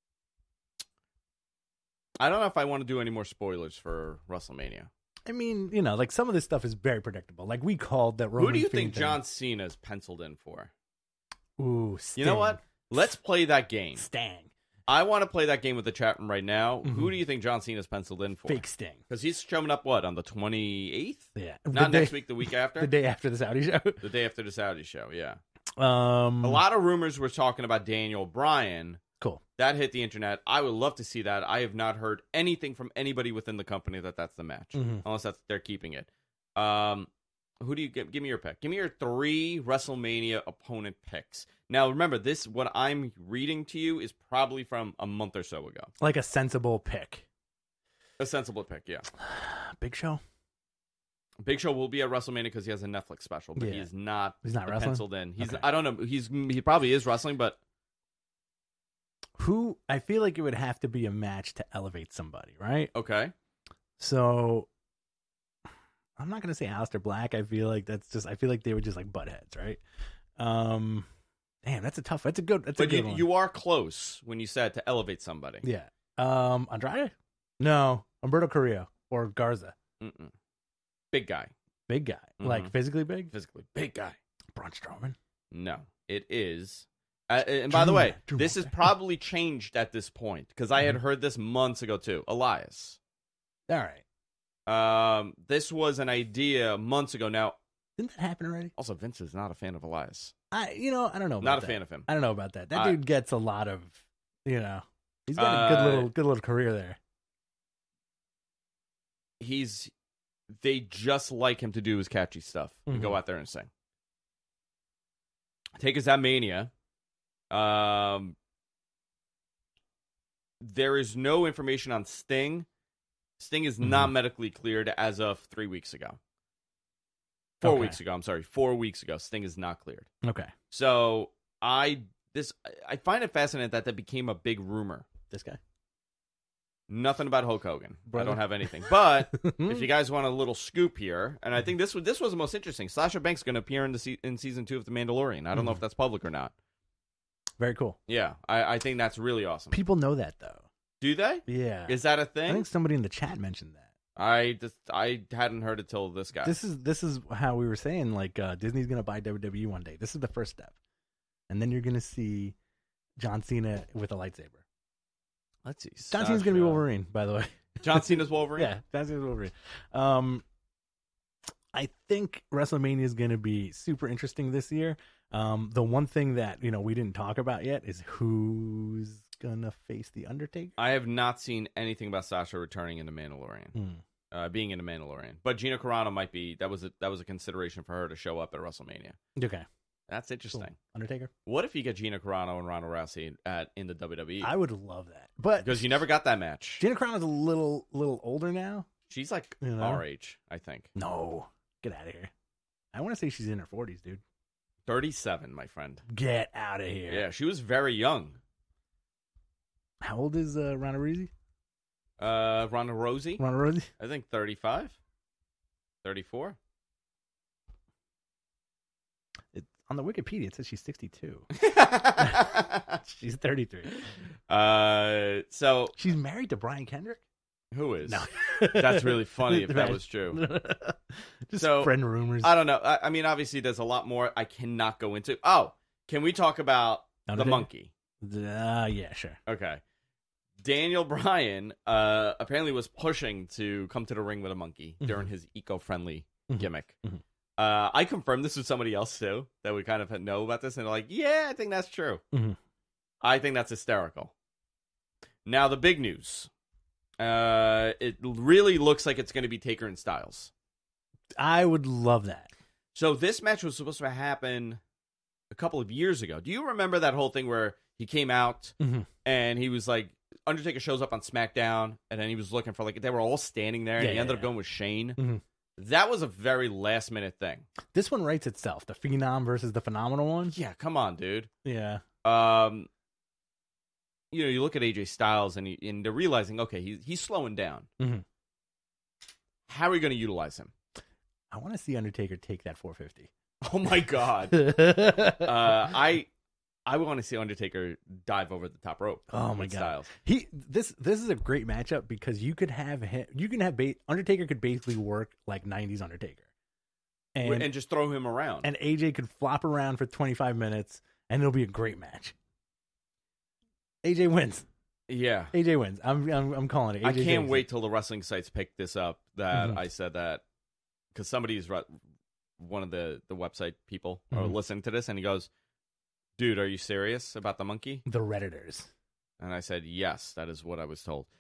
don't know if I want to do any more spoilers for WrestleMania. I mean, you know, like some of this stuff is very predictable. Like we called that Roman. Who do you think John Cena's penciled in for? Ooh, Sting. You know what? Let's play that game. Sting. I want to play that game with the chat room right now. Who do you think John Cena's penciled in for? Fake Sting. Because he's showing up, on the 28th? Yeah. Not next week, the week after? The day after the Saudi show. The day after the Saudi show, yeah. A lot of rumors were talking about Daniel Bryan. Cool. That hit the internet. I would love to see that. I have not heard anything from anybody within the company that's the match. Unless they're keeping it. Who do you give me your pick? Give me your 3 WrestleMania opponent picks. Now, remember, what I'm reading to you is probably from a month or so ago. Like a sensible pick. A sensible pick, yeah. Big Show? Big Show will be at WrestleMania because he has a Netflix special, but he's not wrestling? penciled in. I don't know. He probably is wrestling, but... Who? I feel like it would have to be a match to elevate somebody, right? Okay. So... I'm not gonna say Aleister Black. I feel like they would just like butt heads, right? Damn, that's a good one. You are close when you said to elevate somebody. Yeah. Andrade? No, Humberto Carrillo or Garza. Mm-mm. Big guy. Big guy. Like physically big? Physically big guy. Braun Strowman? No, it is. And by the way, this has probably changed at this point because I had heard this months ago too. Elias. All right. This was an idea months ago. Now, didn't that happen already? Also, Vince is not a fan of Elias. I don't know. Not a fan of him. I don't know about that. That dude gets a lot of, he's got a good little career there. They just like him to do his catchy stuff and go out there and sing. Take us at Mania. There is no information on Sting. Sting is not medically cleared as of 3 weeks ago. 4 weeks ago. I'm sorry. 4 weeks ago. Sting is not cleared. Okay. So I find it fascinating that became a big rumor. This guy. Nothing about Hulk Hogan. Brother. I don't have anything. But if you guys want a little scoop here, and I think this was the most interesting. Sasha Banks going to appear in season 2 of The Mandalorian. I don't know if that's public or not. Very cool. Yeah, I think that's really awesome. People know that though. Do they? Yeah. Is that a thing? I think somebody in the chat mentioned that. I hadn't heard it till this guy. This is how we were saying, like, Disney's gonna buy WWE one day. This is the first step, and then you're gonna see John Cena with a lightsaber. Let's see. John Cena's gonna be Wolverine, by the way. John Cena's Wolverine. Yeah, John Cena's Wolverine. I think WrestleMania is gonna be super interesting this year. The one thing that we didn't talk about yet is who's gonna face the Undertaker. I have not seen anything about Sasha returning in The Mandalorian, being in The Mandalorian. But Gina Carano might be. That was a consideration for her to show up at WrestleMania. Okay, that's interesting. Cool. Undertaker. What if you get Gina Carano and Ronda Rousey in the WWE? I would love that, but because you never got that match. Gina Carano's a little older now. She's like our age, I think. No, get out of here. I want to say she's in her 40s, dude. 37, my friend. Get out of here. Yeah, she was very young. How old is Ronda Rousey? Ronda Rousey? Ronda Rousey? I think 35. 34. On the Wikipedia, it says she's 62. She's 33. So she's married to Brian Kendrick? Who is? No. That's really funny if that was true. Just spreading rumors. I don't know. I mean, obviously, there's a lot more I cannot go into. Oh, can we talk about the monkey? Yeah, sure. Okay. Daniel Bryan apparently was pushing to come to the ring with a monkey during his eco-friendly gimmick. I confirmed this with somebody else, too, that we kind of know about this, and they're like, yeah, I think that's true. I think that's hysterical. Now, the big news. It really looks like it's going to be Taker and Styles. I would love that. So this match was supposed to happen a couple of years ago. Do you remember that whole thing where he came out and he was like, Undertaker shows up on SmackDown, and then he was looking for, like, they were all standing there, and he ended up going with Shane. That was a very last-minute thing. This one writes itself. The Phenom versus the Phenomenal one. Yeah, come on, dude. Yeah. You look at AJ Styles, and they're realizing, okay, he's slowing down. How are we going to utilize him? I want to see Undertaker take that 450. Oh my God. I want to see Undertaker dive over the top rope. Oh my God. Styles. This is a great matchup because you could have him. Undertaker could basically work like 90s Undertaker, and just throw him around. And AJ could flop around for 25 minutes, and it'll be a great match. AJ wins. Yeah, AJ wins. I'm calling it. AJ I can't wait till the wrestling sites pick this up. That I said that because somebody's one of the website people are listening to this, and he goes, "Dude, are you serious about the monkey?" The Redditors. And I said, "Yes, that is what I was told."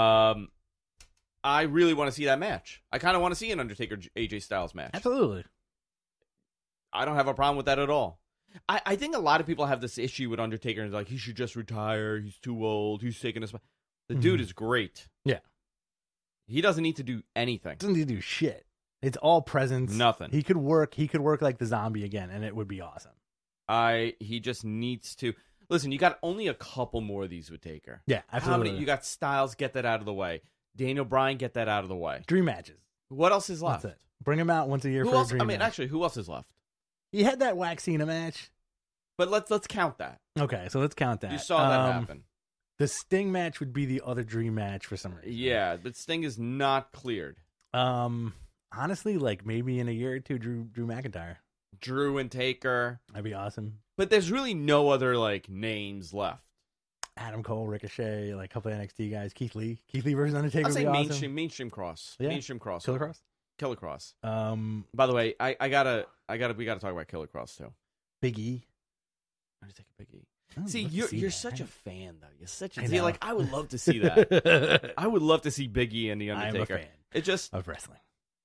I really want to see that match. I kind of want to see an Undertaker AJ Styles match. Absolutely. I don't have a problem with that at all. I think a lot of people have this issue with Undertaker and like he should just retire. He's too old. He's taking his. The dude is great. Yeah. He doesn't need to do anything. Doesn't need to do shit. It's all presence. Nothing. He could work like the Zombie again, and it would be awesome. He just needs to listen. You got only a couple more of these with Taker. Yeah, absolutely. You got Styles, get that out of the way. Daniel Bryan, get that out of the way. Dream matches. What else is left? That's it. Bring him out once a year a dream match. Actually, who else is left? You had that Wax Cena match, but let's count that. Okay, so let's count that. You saw that happen. The Sting match would be the other dream match for some reason. Yeah, but Sting is not cleared. Honestly, like maybe in a year or two, Drew McIntyre. Drew and Taker. That'd be awesome. But there's really no other like names left. Adam Cole, Ricochet, like a couple of NXT guys. Keith Lee versus Undertaker. I'll say would be mainstream, awesome. mainstream cross. Yeah. Mainstream cross. Killer Cross. By the way, we gotta talk about Killer Cross too. Big E. Undertaker, Big E. See, you're such a fan though. You're such a see, like I would love to see that. I would love to see Big E and the Undertaker. I'm a fan. It just of wrestling.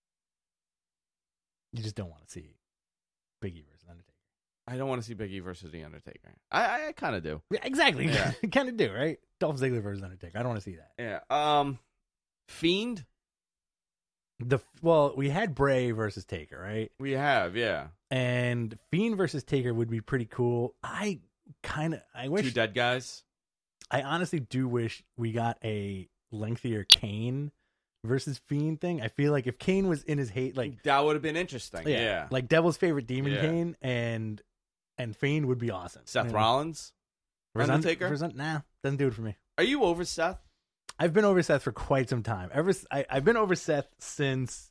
You just don't want to see Big E versus Undertaker. I don't want to see Big E versus the Undertaker. I kind of do. Yeah, exactly. Yeah. Kind of do, right? Dolph Ziggler versus Undertaker. I don't want to see that. Yeah. Fiend. We had Bray versus Taker, right? We have, yeah. And Fiend versus Taker would be pretty cool. I wish 2 dead guys. I honestly do wish we got a lengthier Kane versus Fiend thing. I feel like if Kane was in his hate, like that would have been interesting. Yeah. Like Devil's favorite demon Kane and Fiend would be awesome. Seth Rollins, Undertaker. Nah, doesn't do it for me. Are you over Seth? I've been over Seth for quite some time. I've been over Seth since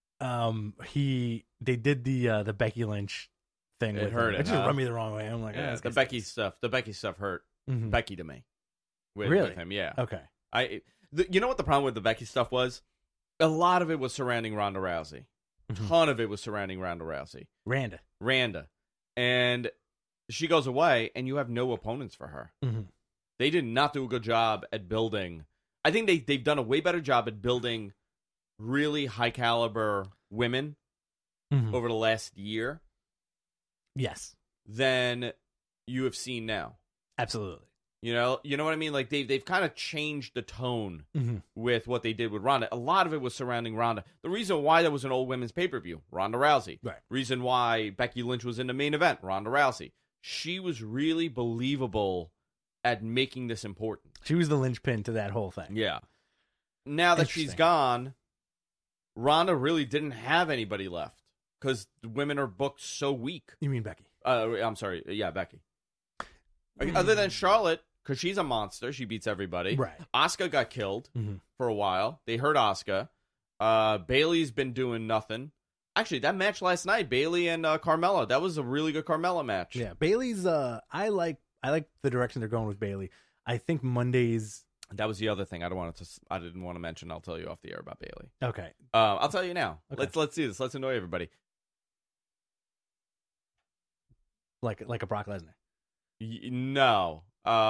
they did the Becky Lynch thing. It hurt. It just rubbed me the wrong way. I'm like, the Becky stuff. The Becky stuff hurt Becky to me. Really? With him, yeah. Okay. You know what the problem with the Becky stuff was? A lot of it was surrounding Ronda Rousey. A ton of it was surrounding Ronda Rousey. Randa. And she goes away, and you have no opponents for her. Mm-hmm. They did not do a good job at building. I think they've done a way better job at building really high-caliber women over the last year. Yes. Than you have seen now. Absolutely. You know what I mean? Like they've kind of changed the tone with what they did with Ronda. A lot of it was surrounding Ronda. The reason why there was an old women's pay-per-view, Ronda Rousey. Right. Reason why Becky Lynch was in the main event, Ronda Rousey. She was really believable at making this important. She was the linchpin to that whole thing. Yeah. Now that she's gone, Ronda really didn't have anybody left because the women are booked so weak. You mean Becky? I'm sorry. Yeah, Becky. Other than Charlotte, because she's a monster. She beats everybody. Right. Asuka got killed for a while. They hurt Asuka. Bayley's been doing nothing. Actually, that match last night, Bayley and Carmella, that was a really good Carmella match. Yeah, Bayley's. I like the direction they're going with Bayley. I think Mondays. That was the other thing I didn't want to mention. I'll tell you off the air about Bayley. Okay. I'll tell you now. Okay. Let's do this. Let's annoy everybody. Like a Brock Lesnar. No.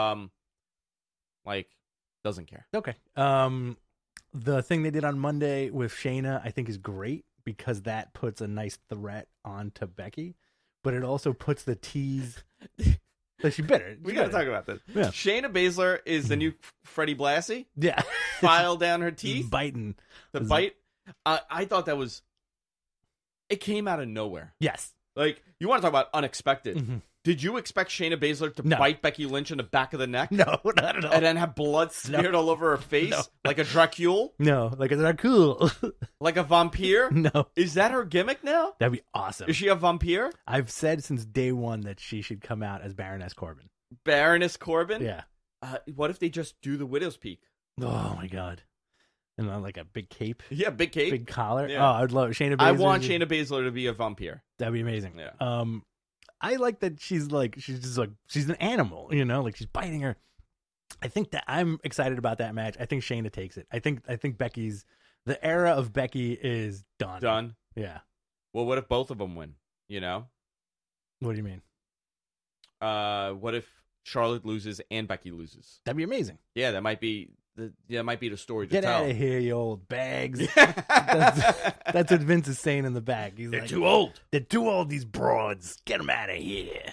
Doesn't care. Okay. The thing they did on Monday with Shayna, I think, is great because that puts a nice threat onto Becky, but it also puts the tease that she better. We got to talk about this. Yeah. Shayna Baszler is the new Freddie Blassie. Yeah. File down her teeth. Biting. The bite. I thought that was... It came out of nowhere. Yes. Like, you want to talk about unexpected. Did you expect Shayna Baszler to bite Becky Lynch in the back of the neck? No, not at all. And then have blood smeared all over her face? No. Like a Dracula? No, like a Dracula. Like a vampire? No. Is that her gimmick now? That'd be awesome. Is she a vampire? I've said since day one that she should come out as Baroness Corbin. Baroness Corbin? Yeah. What if they just do the Widow's Peak? Oh, my God. And like a big cape? Yeah, big cape. Big collar? Yeah. Oh, I'd love Shayna Baszler. I want Shayna Baszler to be a vampire. That'd be amazing. Yeah. I like that she's an animal, like she's biting her. I think that I'm excited about that match. I think Shayna takes it. I think the era of Becky is done. Done? Yeah. Well, what if both of them win, What do you mean? What if Charlotte loses and Becky loses? That'd be amazing. Yeah, that might be the story to Get tell. Get out of here, you old bags. That's what Vince is saying in the back. He's They're too old. They're too old, these broads. Get them out of here.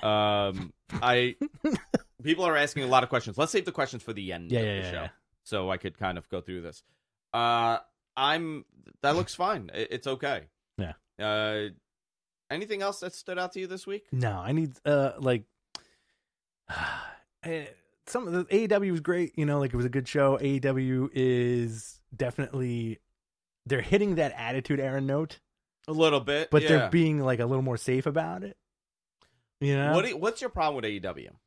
People are asking a lot of questions. Let's save the questions for the end of the show. Yeah. So I could kind of go through this. That looks fine. It's okay. Yeah. Anything else that stood out to you this week? No, I need some of the AEW was great, it was a good show. AEW is definitely, they're hitting that Attitude Era note a little bit, but they're being like a little more safe about it. What's your problem with AEW?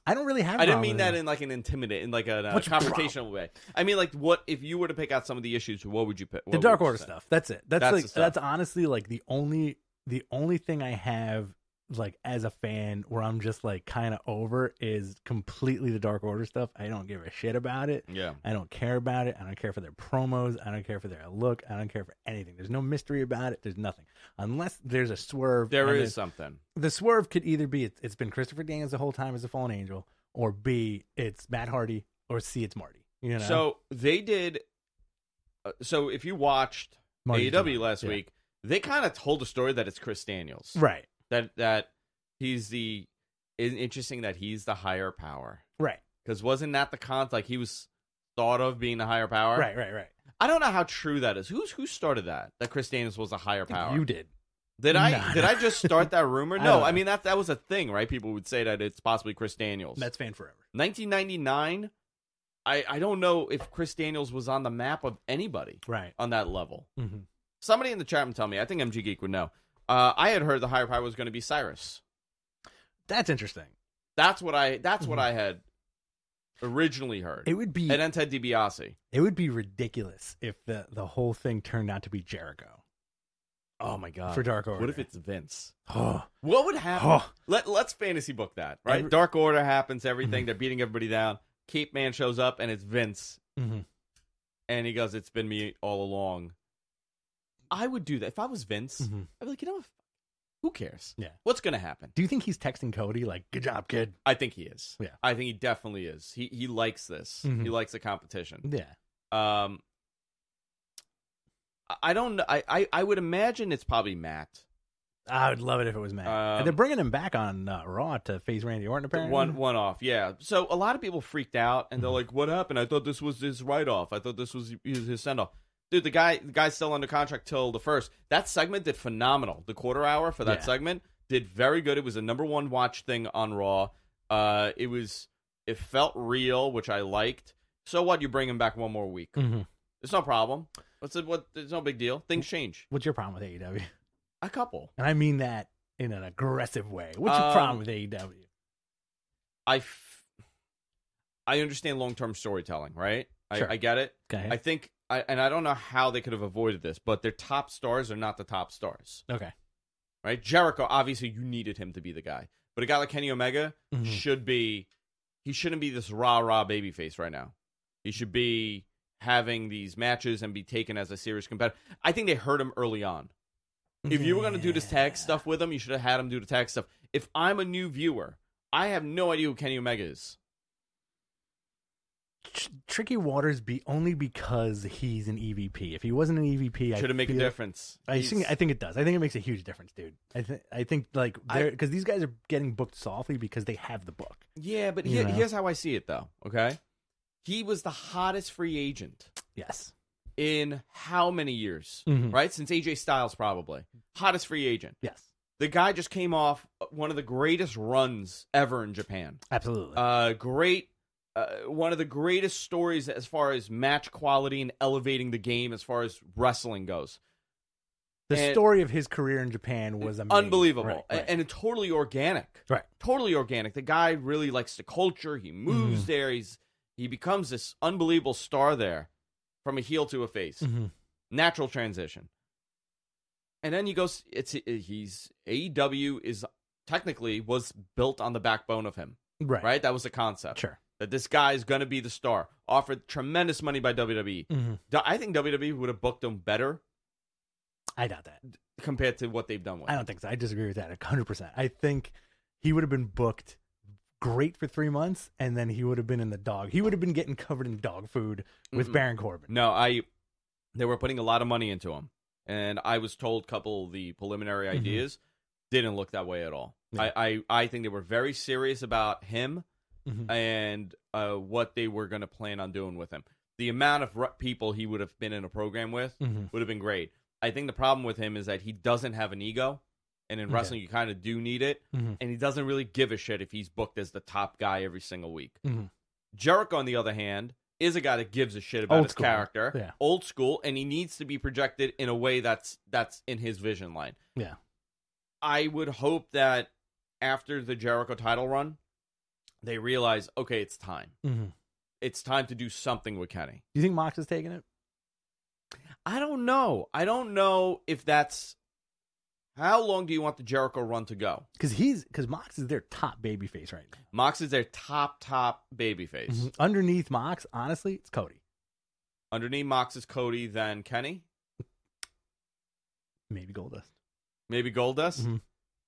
I don't really have. I didn't mean that in like an intimidating, in like a confrontational way. I mean, like, what if you were to pick out some of the issues? What would you pick? The Dark Order stuff. That's it. That's honestly like the only thing I have like as a fan where I'm just like kind of over is completely the Dark Order stuff. I don't give a shit about it. Yeah. I don't care about it. I don't care for their promos. I don't care for their look. I don't care for anything. There's no mystery about it. There's nothing. Unless there's a swerve. There is something. The swerve could either be it's been Christopher Daniels the whole time as a fallen angel, or B, it's Matt Hardy, or C, it's Marty. You know? So they did. So if you watched AEW last week, they kind of told a story that it's Chris Daniels. Right. That he's interesting that he's the higher power. Right. Because wasn't that the like he was thought of being the higher power? Right. I don't know how true that is. Who started that Chris Daniels was the higher power? You did. Did I just start that rumor? No, I mean that was a thing, right? People would say that it's possibly Chris Daniels. That's fan forever. 1999. I don't know if Chris Daniels was on the map of anybody on that level. Mm-hmm. Somebody in the chat would tell me. I think MG Geek would know. I had heard the higher power was going to be Cyrus. That's interesting. That's what I had originally heard. It would be, and then Ted DiBiase. It would be ridiculous if the whole thing turned out to be Jericho. Oh my God! For Dark Order. What if it's Vince? Oh. What would happen? Oh. Let's fantasy book that, right? Dark Order happens, everything. They're beating everybody down. Cape Man shows up, and it's Vince. Mm-hmm. And he goes, "It's been me all along." I would do that. If I was Vince, I'd be like, who cares? Yeah. What's going to happen? Do you think he's texting Cody like, "Good job, kid"? I think he is. Yeah. I think he definitely is. He likes this. Mm-hmm. He likes the competition. Yeah. I don't know. I would imagine it's probably Matt. I would love it if it was Matt. They're bringing him back on Raw to face Randy Orton, apparently. One off, yeah. So a lot of people freaked out, and they're like, "What happened? I thought this was his write-off. I thought this was his send-off." Dude, the guy's still under contract till the 1st. That segment did phenomenal. The quarter hour for that segment did very good. It was a #1 watch thing on Raw. It felt real, which I liked. So what? You bring him back one more week. Mm-hmm. It's no problem. It's no big deal. Things change. What's your problem with AEW? A couple. And I mean that in an aggressive way. What's your problem with AEW? I understand long-term storytelling, right? Sure. I get it. Okay. I think, and I don't know how they could have avoided this, but their top stars are not the top stars. Okay. Right? Jericho, obviously you needed him to be the guy. But a guy like Kenny Omega shouldn't be this rah-rah babyface right now. He should be having these matches and be taken as a serious competitor. I think they hurt him early on. If you were going to do this tag stuff with him, you should have had him do the tag stuff. If I'm a new viewer, I have no idea who Kenny Omega is. Tricky Waters only because he's an EVP. If he wasn't an EVP, should it make a difference? I think it does. I think it makes a huge difference, dude. I think like because these guys are getting booked softly because they have the book. Yeah, but here's how I see it though. Okay, he was the hottest free agent. Yes. In how many years? Right? Since AJ Styles, probably. Hottest free agent. Yes. The guy just came off one of the greatest runs ever in Japan. Absolutely. One of the greatest stories as far as match quality and elevating the game as far as wrestling goes. The story of his career in Japan was amazing. Unbelievable. Right. And totally organic. Right. Totally organic. The guy really likes the culture. He moves there. He becomes this unbelievable star there. From a heel to a face. Natural transition. And then he goes, AEW was built on the backbone of him. Right? That was the concept. Sure. That this guy is going to be the star. Offered tremendous money by WWE. I think WWE would have booked him better. I doubt that. Compared to what they've done with him. I don't think so. I disagree with that 100%. I think he would have been booked great for 3 months, and then he would have been in the dog. He would have been getting covered in dog food with Baron Corbin. No, they were putting a lot of money into him, and I was told a couple of the preliminary ideas didn't look that way at all. Yeah. I think they were very serious about him and what they were going to plan on doing with him. The amount of people he would have been in a program with would have been great. I think the problem with him is that he doesn't have an ego. And in wrestling, you kind of do need it. And he doesn't really give a shit if he's booked as the top guy every single week. Jericho, on the other hand, is a guy that gives a shit about his character. Old school. And he needs to be projected in a way that's in his vision line. Yeah. I would hope that after the Jericho title run, they realize, okay, it's time. Mm-hmm. It's time to do something with Kenny. Do you think Mox is taking it? I don't know. I don't know if that's... How long do you want the Jericho run to go? Because Mox is their top babyface right now. Mox is their top babyface. Mm-hmm. Underneath Mox, honestly, it's Cody. Underneath Mox is Cody, then Kenny? Maybe Goldust. Mm-hmm.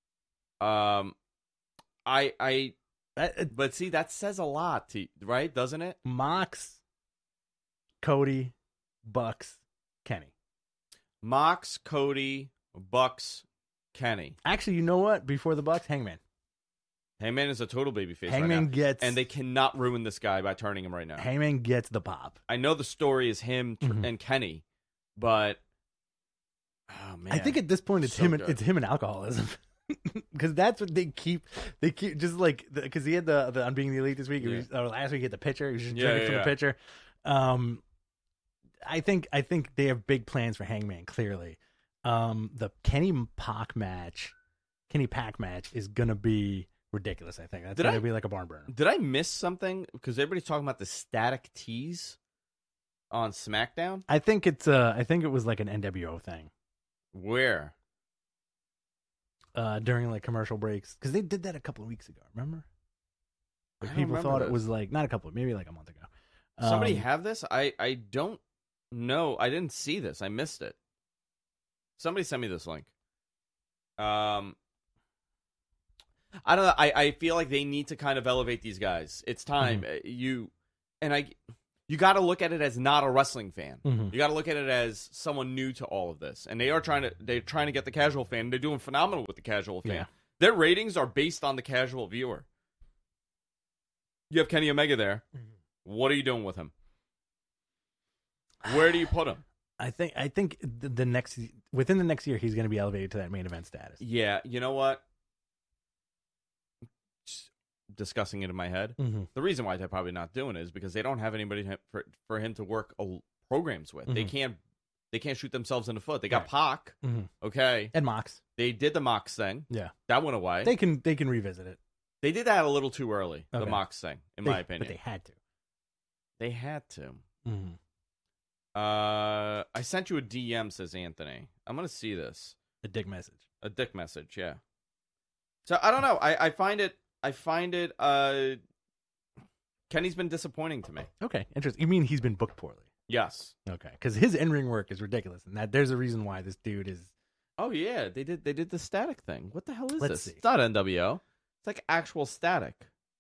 But see, that says a lot, right? Doesn't it? Mox, Cody, Bucks, Kenny. Mox, Cody, Bucks, Kenny. Actually, you know what? Before the Bucks, Hangman. Hangman is a total babyface Hangman right now. gets... And they cannot ruin this guy by turning him right now. Hangman gets the pop. I know the story is him and Kenny, but... Oh, man. I think at this point, it's him and alcoholism. Because that's what they keep just like... Because he had the on Being the Elite this week. Yeah. Or last week, he had the pitcher. He was just drinking from the pitcher. I think they have big plans for Hangman, clearly. The Kenny Pac match is gonna be ridiculous. I think that's gonna be like a barn burner. Did I miss something? Because everybody's talking about the static tease on SmackDown. I think it was like an NWO thing. Where? During like commercial breaks, because they did that a couple of weeks ago. Remember? Like, people thought it was like not a couple, maybe like a month ago. Somebody have this? I don't know. I didn't see this. I missed it. Somebody send me this link. I don't know. I feel like they need to kind of elevate these guys. It's time. You got to look at it as not a wrestling fan. Mm-hmm. You got to look at it as someone new to all of this. And they're trying to get the casual fan. They're doing phenomenal with the casual fan. Yeah. Their ratings are based on the casual viewer. You have Kenny Omega there. Mm-hmm. What are you doing with him? Where do you put him? I think within the next year he's going to be elevated to that main event status. Yeah, you know what? Just discussing it in my head. Mm-hmm. The reason why they're probably not doing it is because they don't have anybody for him to work programs with. Mm-hmm. They can't shoot themselves in the foot. They got Pac, okay, and Mox. They did the Mox thing. Yeah, that went away. They can revisit it. They did that a little too early. Okay. The Mox thing, in my opinion, but they had to. They had to. Mm-hmm. I sent you a DM, says Anthony. I'm gonna see this. A dick message, yeah. So I don't know. I find it. Kenny's been disappointing to me. Okay, interesting. You mean he's been booked poorly? Yes. Okay, because his in-ring work is ridiculous, and there's a reason why this dude is. Oh yeah, they did the static thing. What the hell is this? See. It's not NWO. It's like actual static.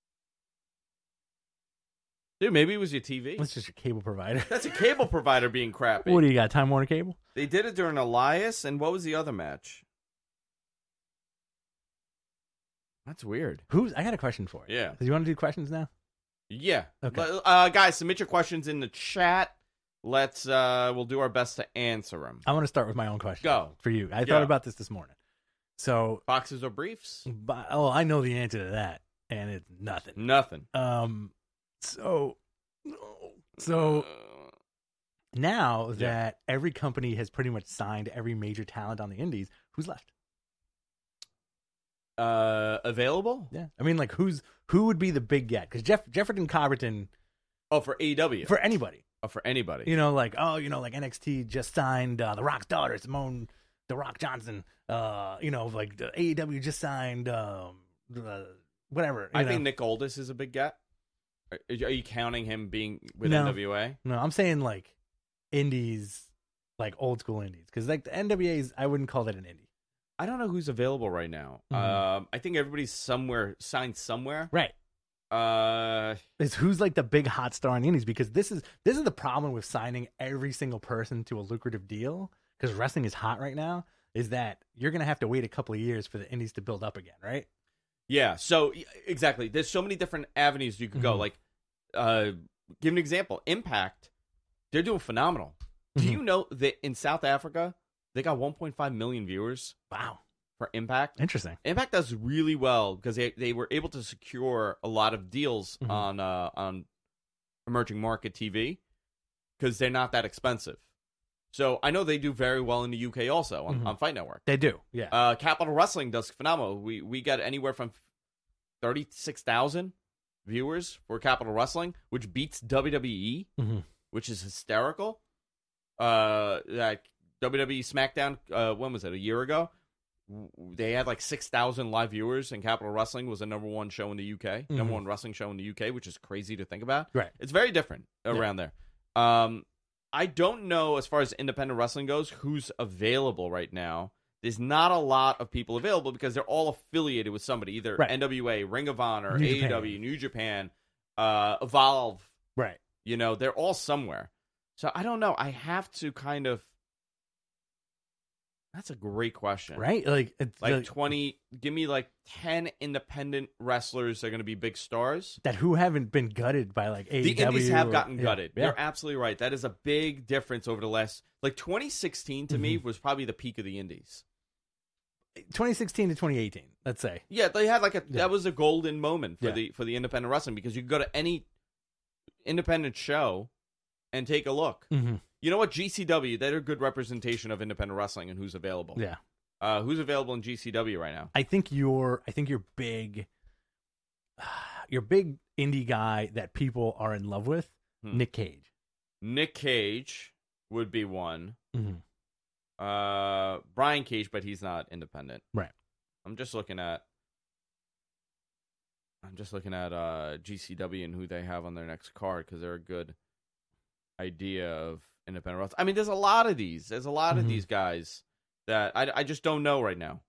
Dude, maybe it was your TV. That's just your cable provider. That's a cable provider being crappy. What do you got, Time Warner Cable? They did it during Elias, and what was the other match? That's weird. I got a question for you. Yeah. Do you want to do questions now? Yeah. Okay. Guys, submit your questions in the chat. We'll do our best to answer them. I want to start with my own question. Go. For you. I thought about this morning. So. Boxes or briefs? I know the answer to that, and it's nothing. Nothing. So now that every company has pretty much signed every major talent on the indies, who's left? Available? Yeah. I mean, like, who would be the big get? Because Jefferson Cobberton. Oh, for AEW. For anybody. Oh, for anybody. Like NXT just signed The Rock's daughter, Simone The Rock Johnson. Like the AEW just signed whatever. I think Nick Aldis is a big get. Are you counting him being with NWA? No, I'm saying like indies, like old school indies. Because like the NWA's, I wouldn't call that an indie. I don't know who's available right now. Mm-hmm. I think everybody's signed somewhere. Right. It's who's like the big hot star on the indies, because this is the problem with signing every single person to a lucrative deal, because wrestling is hot right now, is that you're going to have to wait a couple of years for the indies to build up again, right? Yeah, so exactly. There's so many different avenues you could go. Like, give an example. Impact, they're doing phenomenal. Do you know that in South Africa, they got 1.5 million viewers? Wow. For Impact. Interesting. Impact does really well because they were able to secure a lot of deals on emerging market TV because they're not that expensive. So I know they do very well in the UK also on Fight Network. They do, yeah. Capital Wrestling does phenomenal. We got anywhere from 36,000 viewers for Capitol Wrestling, which beats WWE, which is hysterical. That WWE SmackDown, when was it? A year ago? They had like 6,000 live viewers, and Capitol Wrestling was the number one show in the UK, number one wrestling show in the UK, which is crazy to think about. Right. It's very different around there. I don't know, as far as independent wrestling goes, who's available right now. There's not a lot of people available because they're all affiliated with somebody, either NWA, Ring of Honor, AEW, New Japan, Evolve. Right. You know, they're all somewhere. So I don't know. I have to kind of... That's a great question. Right? Like 20, give me like 10 independent wrestlers that are going to be big stars. That who haven't been gutted by like AEW. The indies have gotten gutted. Yeah. You're absolutely right. That is a big difference over the last... Like 2016 to me was probably the peak of the indies. 2016 to 2018, let's say. Yeah, they had that was a golden moment for the independent wrestling, because you could go to any independent show and take a look. You know what? GCW, they're a good representation of independent wrestling and who's available. Yeah. Who's available in GCW right now? I think your big indie guy that people are in love with, Nick Cage. Nick Cage would be one. Brian Cage, but he's not independent. Right. I'm just looking at GCW and who they have on their next card, because they're a good idea of independent wrestling. I mean, there's a lot of these. There's a lot of these guys that I just don't know right now.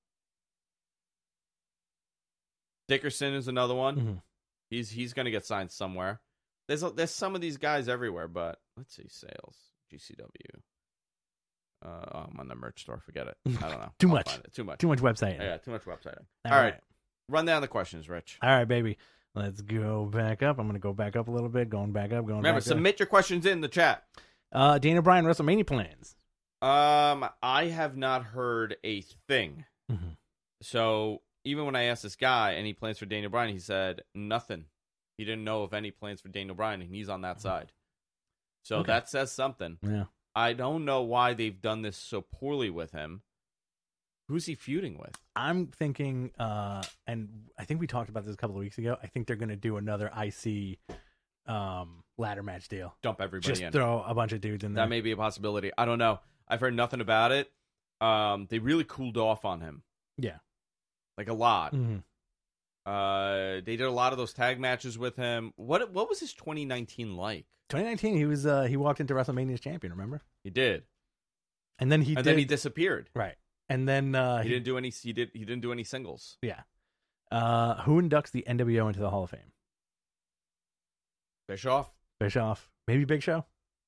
Dickerson is another one. He's going to get signed somewhere. There's some of these guys everywhere, but let's see, sales, GCW. I'm on the merch store. Forget it. I don't know. Too much website. Yeah, too much website. All right. Run down the questions, Rich. All right, baby. Let's go back up. I'm going to go back up a little bit. Remember, submit your questions in the chat. Daniel Bryan WrestleMania plans. I have not heard a thing. So even when I asked this guy any plans for Daniel Bryan, he said nothing. He didn't know of any plans for Daniel Bryan, and he's on that side. So that says something. Yeah. I don't know why they've done this so poorly with him. Who's he feuding with? I'm thinking, and I think we talked about this a couple of weeks ago, I think they're going to do another IC ladder match deal. Dump everybody in. Just throw a bunch of dudes in there. That may be a possibility. I don't know. I've heard nothing about it. They really cooled off on him. Yeah. Like a lot. They did a lot of those tag matches with him. What was his 2019 like? 2019, he walked into WrestleMania as champion, remember? He did. And then he disappeared. Right. And then he didn't do any singles. Yeah. Who inducts the NWO into the Hall of Fame? Bischoff. Maybe Big Show.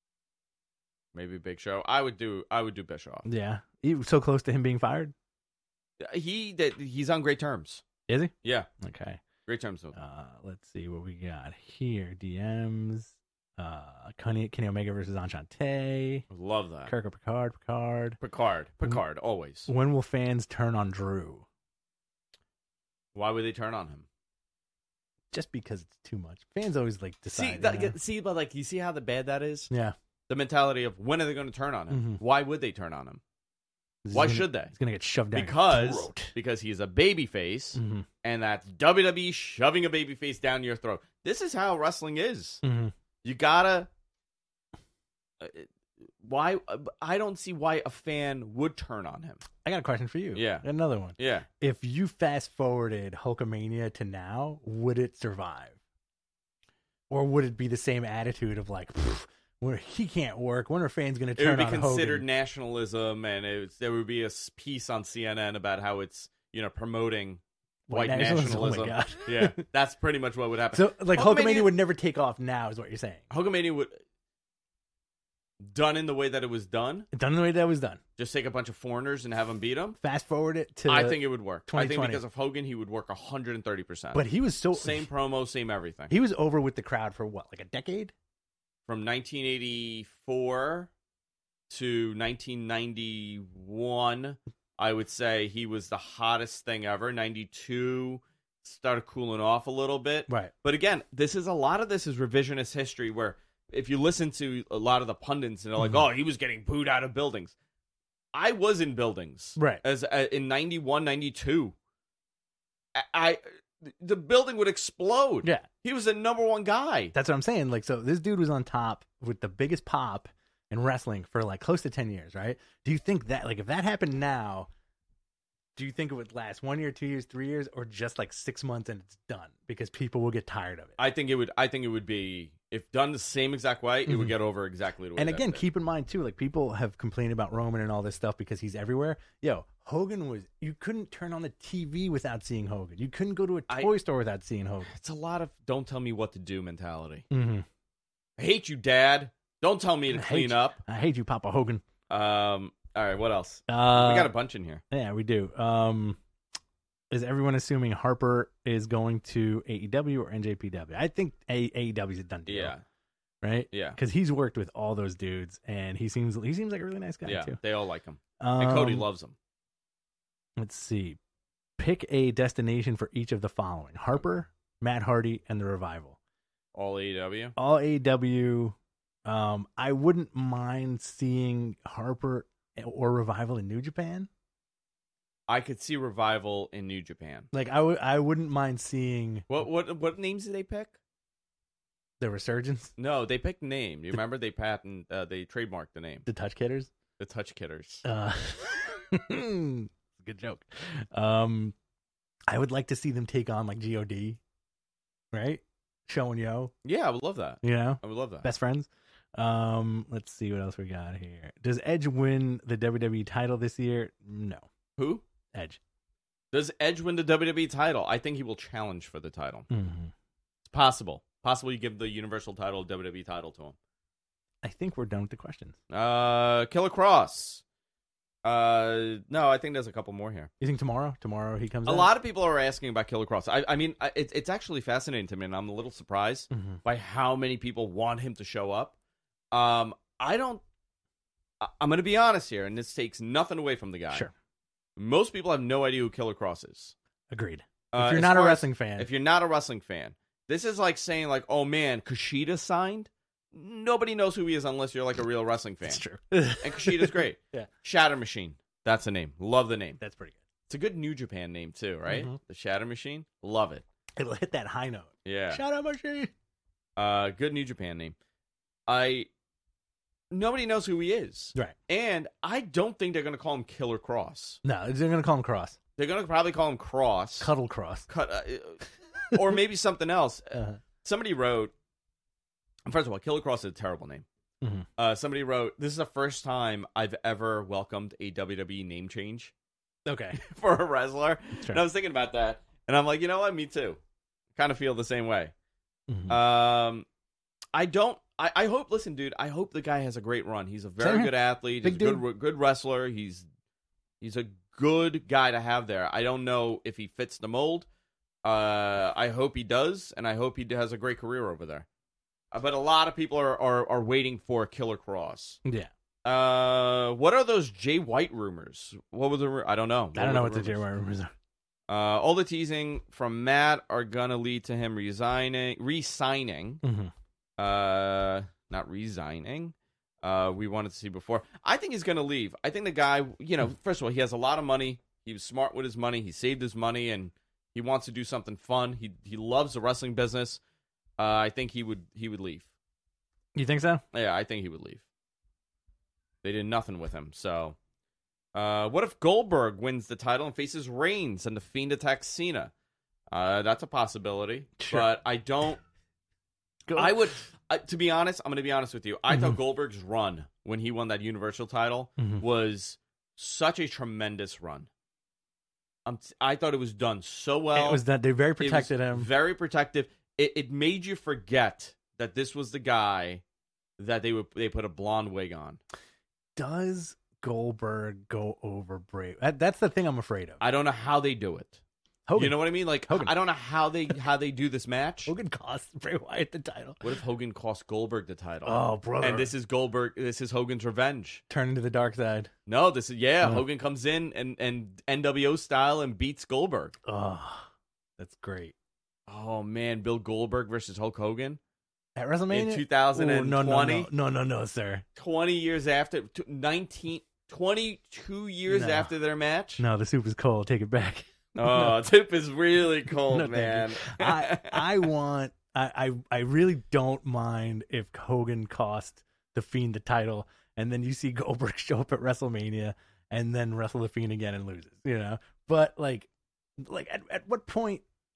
I would do Bischoff. Yeah. He was so close to him being fired. He's on great terms. Is he? Yeah. Okay. Great terms. Let's see what we got here. DMs. Kenny Omega versus Enchante. Love that. Kirk or Picard, always. When will fans turn on Drew? Why would they turn on him? Just because it's too much. Fans always decide. But you see how bad that is? Yeah. The mentality of when are they going to turn on him? Why would they turn on him? Why should they? He's going to get shoved down your throat. Because he's a babyface, and that's WWE shoving a babyface down your throat. This is how wrestling is. You gotta... Why? I don't see why a fan would turn on him. I got a question for you. Yeah. Another one. Yeah. If you fast forwarded Hulkamania to now, would it survive? Or would it be the same attitude of where he can't work? When are fans going to turn on Hogan? It would be considered nationalism, and there would be a piece on CNN about how it's promoting white nationalism. Oh my God. Yeah, that's pretty much what would happen. So Hulkamania would never take off now, is what you're saying? Hulkamania would done in the way that it was done. Done in the way that it was done. Just take a bunch of foreigners and have them beat them. Fast forward it to. I think it would work. I think because of Hogan, he would work 130%. But he was same promo, same everything. He was over with the crowd for what, a decade? From 1984 to 1991, I would say he was the hottest thing ever. 92 started cooling off a little bit. Right. But again, a lot of this is revisionist history, where if you listen to a lot of the pundits and they're like, oh, he was getting booed out of buildings. I was in buildings. Right. In 91, 92. the building would explode. Yeah. He was the number one guy. That's what I'm saying. Like, so this dude was on top with the biggest pop in wrestling for like close to 10 years, right? Do you think that, like, if that happened now, do you think it would last 1 year, 2 years, 3 years, or just like 6 months and it's done because people will get tired of it? I think it would be, if done the same exact way, it would get over exactly the way. And again, keep in mind too, like, people have complained about Roman and all this stuff because he's everywhere. Yo, Hogan you couldn't turn on the TV without seeing Hogan. You couldn't go to a toy store without seeing Hogan. It's a lot of don't tell me what to do mentality. Mm-hmm. I hate you, Dad. Don't tell me to clean up. I hate you, Papa Hogan. All right, what else? We got a bunch in here. Yeah, we do. Is everyone assuming Harper is going to AEW or NJPW? I think AEW is a done deal. Yeah. Right? Yeah. Because he's worked with all those dudes, and he seems like a really nice guy, too. Yeah, they all like him. And Cody loves him. Let's see. Pick a destination for each of the following. Harper, Matt Hardy, and The Revival. All AEW? All AEW. I wouldn't mind seeing Harper or Revival in New Japan. I could see Revival in New Japan. Like, I wouldn't mind seeing... What names did they pick? The Resurgence? No, they picked name. You remember they trademarked the name. The Touch Kidders? The Touch Kidders. Good joke. I would like to see them take on like GOD, right? Show and Yo. Yeah, I would love that. You know? I would love that. Best friends. Let's see what else we got here. Does Edge win the WWE title this year? No. Who? Edge. Does Edge win the WWE title? I think he will challenge for the title. Mm-hmm. It's possible. Possible you give the Universal title, WWE title to him. I think we're done with the questions. Killer Cross. No, I think there's a couple more here. You think tomorrow? Tomorrow he comes out? A lot of people are asking about Killer Cross. I mean, it's actually fascinating to me, and I'm a little surprised by how many people want him to show up. I'm going to be honest here, and this takes nothing away from the guy. Sure. Most people have no idea who Killer Cross is. Agreed. If you're not a wrestling fan. If you're not a wrestling fan. This is like saying, like, oh, man, Kushida signed? Nobody knows who he is unless you're like a real wrestling fan. That's true. And Kushida's great. Yeah. Shatter Machine. That's the name. Love the name. That's pretty good. It's a good New Japan name, too, right? Mm-hmm. The Shatter Machine. Love it. It'll hit that high note. Yeah. Shatter Machine. Good New Japan name. Nobody knows who he is. Right. And I don't think they're going to call him Killer Cross. No, they're going to call him Cross. They're going to probably call him Cross. Cuddle Cross. Or maybe something else. Uh-huh. Somebody wrote, first of all, Killer Cross is a terrible name. Mm-hmm. Somebody wrote, this is the first time I've ever welcomed a WWE name change. Okay. For a wrestler. Sure. And I was thinking about that. And I'm like, you know what? Me too. Kind of feel the same way. Mm-hmm. I hope, listen, dude, I hope the guy has a great run. He's a very good athlete. He's a good wrestler. He's a good guy to have there. I don't know if he fits the mold. I hope he does, and I hope he has a great career over there. But a lot of people are waiting for Killer Cross. Yeah. What are those Jay White rumors? What was the? I don't know. I don't know what the Jay White rumors are. All the teasing from Matt are gonna lead to him re-signing. Mm-hmm. Not resigning. We wanted to see before. I think he's gonna leave. I think the guy, first of all, he has a lot of money. He was smart with his money. He saved his money, and he wants to do something fun. He loves the wrestling business. I think he would leave. You think so? Yeah, I think he would leave. They did nothing with him. So, what if Goldberg wins the title and faces Reigns and the Fiend attacks Cena? That's a possibility. Sure. But I don't. I would. To be honest, I'm going to be honest with you. I thought Goldberg's run when he won that Universal title was such a tremendous run. I thought it was done so well. It was that they very protected him. Very protective. It made you forget that this was the guy that they put a blonde wig on. Does Goldberg go over Bray? That's the thing I'm afraid of. I don't know how they do it. Hogan. You know what I mean? Like Hogan. I don't know how they do this match. Hogan cost Bray Wyatt the title. What if Hogan cost Goldberg the title? Oh, brother! And this is Goldberg. This is Hogan's revenge. Turn into the dark side. No, this is Hogan comes in and NWO style and beats Goldberg. Oh, that's great. Oh man, Bill Goldberg versus Hulk Hogan at WrestleMania in 2020. No, sir. 20 years after 22 years after their match. No, the soup is cold. Take it back. Tip is really cold, man. I really don't mind if Hogan cost The Fiend the title, and then you see Goldberg show up at WrestleMania and then wrestle The Fiend again and loses, But like at what point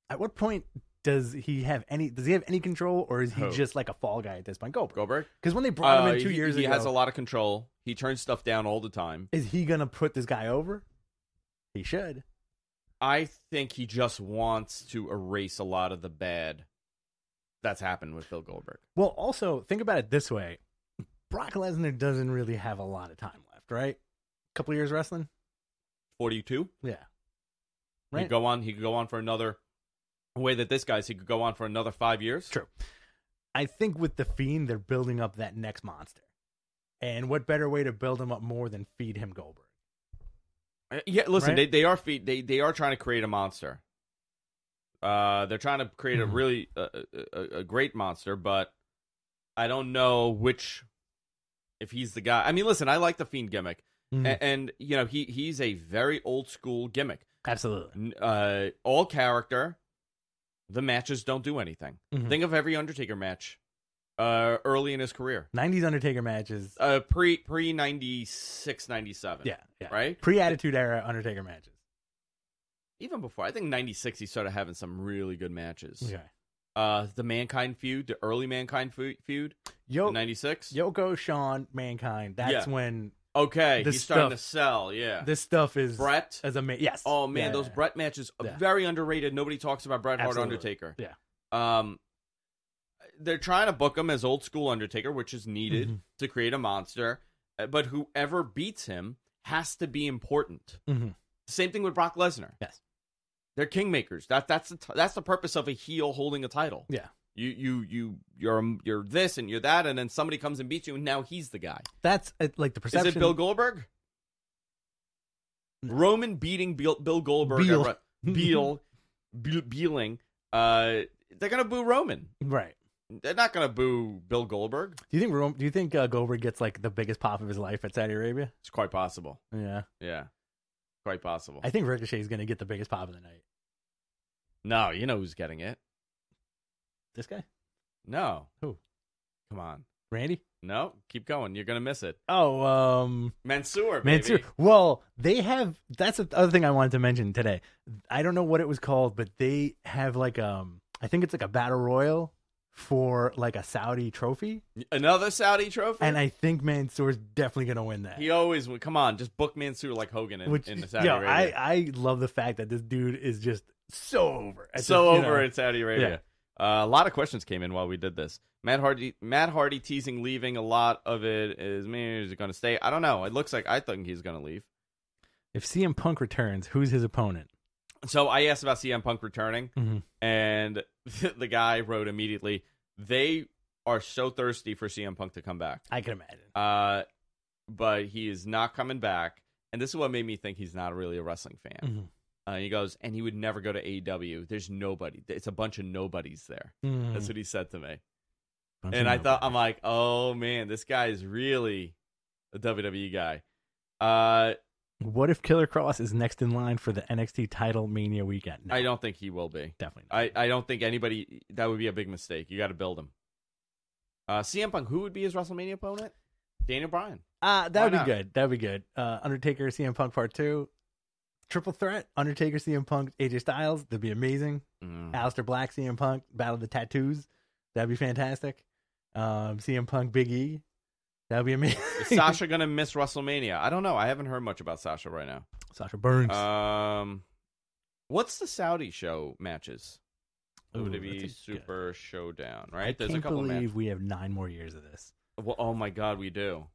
does he have any control, or is he just like a fall guy at this point? Goldberg? Because when they brought him in 2 years ago, he has a lot of control. He turns stuff down all the time. Is he gonna put this guy over? He should. I think he just wants to erase a lot of the bad that's happened with Bill Goldberg. Well, also, think about it this way. Brock Lesnar doesn't really have a lot of time left, right? A couple of years wrestling? 42? Yeah. Right? He could go on for another, the way that this guy's, he could go on for another 5 years. True. I think with The Fiend, they're building up that next monster. And what better way to build him up more than feed him Goldberg? Yeah, listen, right? they are trying to create a monster. They're trying to create a really a great monster, but I don't know if he's the guy. I mean, listen, I like the Fiend gimmick, and he's a very old school gimmick. Absolutely, all character. The matches don't do anything. Think of every Undertaker match. Early in his career. 90s Undertaker matches. Pre 96, 97. Yeah. Right? Pre-Attitude Era Undertaker matches. Even before. I think 96 he started having some really good matches. Okay. The Mankind feud, the early Mankind feud. 96. Yoko, Shawn, Mankind. That's when... Okay, he's starting to sell, yeah. This stuff is... Brett. Yes. Oh, man, those Brett matches are very underrated. Nobody talks about Bret Hart Undertaker. Yeah. They're trying to book him as old school Undertaker, which is needed to create a monster. But whoever beats him has to be important. Same thing with Brock Lesnar. Yes, they're kingmakers. That's the purpose of a heel holding a title. Yeah, you're this and you're that, and then somebody comes and beats you, and now he's the guy. That's like the perception. Is it Bill Goldberg? Roman beating Bill Goldberg. Beeling. They're gonna boo Roman. Right. They're not going to boo Bill Goldberg. Do you think Goldberg gets like the biggest pop of his life at Saudi Arabia? It's quite possible. Yeah, quite possible. I think Ricochet is going to get the biggest pop of the night. No, you know who's getting it. This guy? No. Who? Come on, Randy? No, keep going. You're going to miss it. Oh, Mansoor. Baby. Well, they have. That's the other thing I wanted to mention today. I don't know what it was called, but they have like I think it's like a battle royal for like a Saudi trophy. Another Saudi trophy? And I think Mansoor's definitely going to win that. He always would. Come on, just book Mansoor like Hogan in the Saudi Arabia. I love the fact that this dude is just so over. In Saudi Arabia. Yeah. A lot of questions came in while we did this. Matt Hardy teasing leaving. A lot of it is, man, is he going to stay? I don't know. It looks like I think he's going to leave. If CM Punk returns, who's his opponent? So I asked about CM Punk returning, and the guy wrote immediately, they are so thirsty for CM Punk to come back. I can imagine. But he is not coming back, and this is what made me think he's not really a wrestling fan. He goes, and he would never go to AEW. There's nobody. It's a bunch of nobodies there. That's what he said to me. And I thought, I'm like, oh, man, this guy is really a WWE guy. What if Killer Kross is next in line for the NXT title Mania weekend? No. I don't think he will be. Definitely not. I don't think anybody... That would be a big mistake. You got to build him. CM Punk, who would be his WrestleMania opponent? Daniel Bryan. That would be good. That would be good. Undertaker, CM Punk Part 2. Triple threat. Undertaker, CM Punk, AJ Styles. That'd be amazing. Aleister Black, CM Punk. Battle of the Tattoos. That'd be fantastic. CM Punk, Big E. That would be amazing. Is Sasha going to miss WrestleMania? I don't know. I haven't heard much about Sasha right now. Sasha Banks. What's the Saudi show matches? WWE Super Showdown, right? I can't believe we have 9 more years of this. Well, oh my God, we do.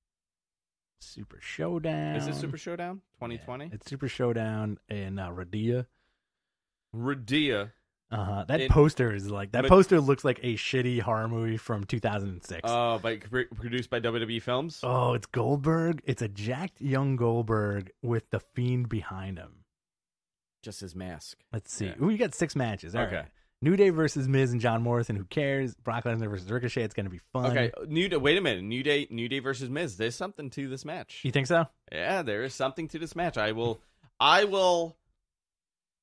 Super Showdown. Is it Super Showdown 2020? Yeah, it's Super Showdown in Riyadh. That poster is like poster looks like a shitty horror movie from 2006. Oh, produced by WWE Films. Oh, it's Goldberg. It's a jacked young Goldberg with the Fiend behind him. Just his mask. Let's see. Yeah. Ooh, you got 6 matches. All okay. Right. New Day versus Miz and John Morrison. Who cares? Brock Lesnar versus Ricochet. It's going to be fun. Okay. Wait a minute. New Day versus Miz. There's something to this match. You think so? Yeah, there is something to this match. I will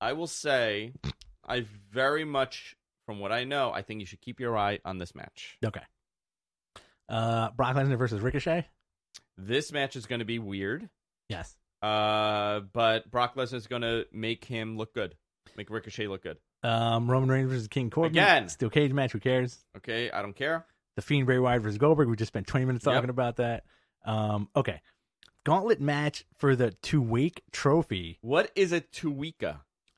I will say, I very much, from what I know, I think you should keep your eye on this match. Okay. Brock Lesnar versus Ricochet. This match is going to be weird. Yes. But Brock Lesnar is going to make him look good. Make Ricochet look good. Roman Reigns versus King Corbin. Again. Steel cage match. Who cares? Okay, I don't care. The Fiend Bray Wyatt versus Goldberg. We just spent 20 minutes talking about that. Okay. Gauntlet match for the two-week trophy. What is a two-weeka?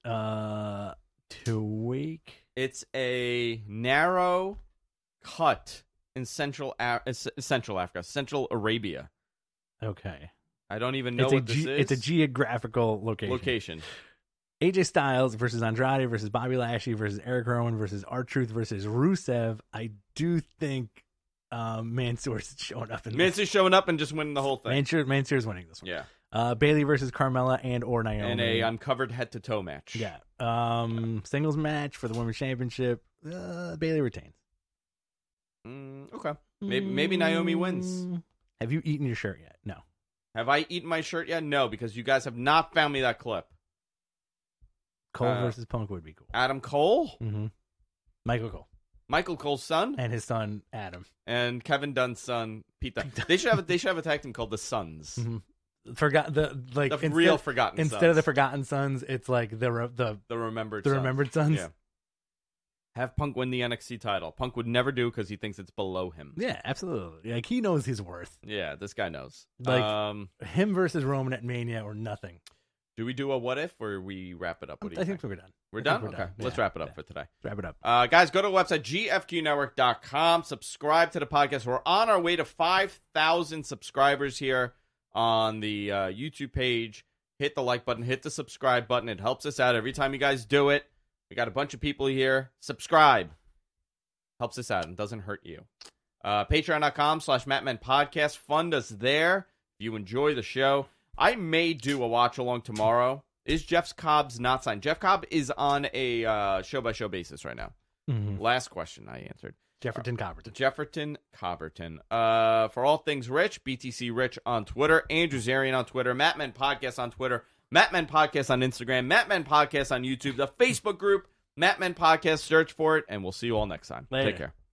2 week. It's a narrow cut in Central Africa, Central Arabia. Okay. I don't even know what this is. It's a geographical location. AJ Styles versus Andrade versus Bobby Lashley versus Eric Rowan versus R-Truth versus Rusev. I do think Mansoor's showing up. Mansoor's showing up and just winning the whole thing. Mansoor's winning this one. Yeah. Bayley versus Carmella or Naomi. And a uncovered head-to-toe match. Yeah. Singles match for the Women's Championship. Bayley retains. Okay. Maybe Naomi wins. Have you eaten your shirt yet? No. Have I eaten my shirt yet? No, because you guys have not found me that clip. Cole versus Punk would be cool. Adam Cole? Mm-hmm. Michael Cole. Michael Cole's son? And his son, Adam. And Kevin Dunn's son, Pete Dunne. They should have a tag team called the Sons. Mm-hmm. The real Forgotten Sons. Instead of the Forgotten Sons, it's like the Remembered Sons. Remembered Sons. Yeah. Have Punk win the NXT title. Punk would never do because he thinks it's below him. Yeah, absolutely. Like, he knows his worth. Yeah, this guy knows. Like, him versus Roman at Mania or nothing. Do we do a what if or we wrap it up? I think we're done. We're done? Okay. Let's wrap it up for today. Wrap it up. Guys, go to the website, gfqnetwork.com. Subscribe to the podcast. We're on our way to 5,000 subscribers here on the YouTube page. Hit the like button. Hit the subscribe button. It helps us out every time you guys do it. We got a bunch of people here. Subscribe. Helps us out and doesn't hurt you. Patreon.com/MattMenPodcast. Fund us there if you enjoy the show. I may do a watch-along tomorrow. Is Jeff Cobb's not signed? Jeff Cobb is on a show-by-show basis right now. Mm-hmm. Last question I answered. Jefferson Cobberton. For all things Rich, BTC Rich on Twitter. Andrew Zarian on Twitter. Mattmen Podcast on Twitter. Mattmen Podcast on Instagram. Mattmen Podcast on YouTube. The Facebook group, Mattmen Podcast. Search for it, and we'll see you all next time. Later. Take care.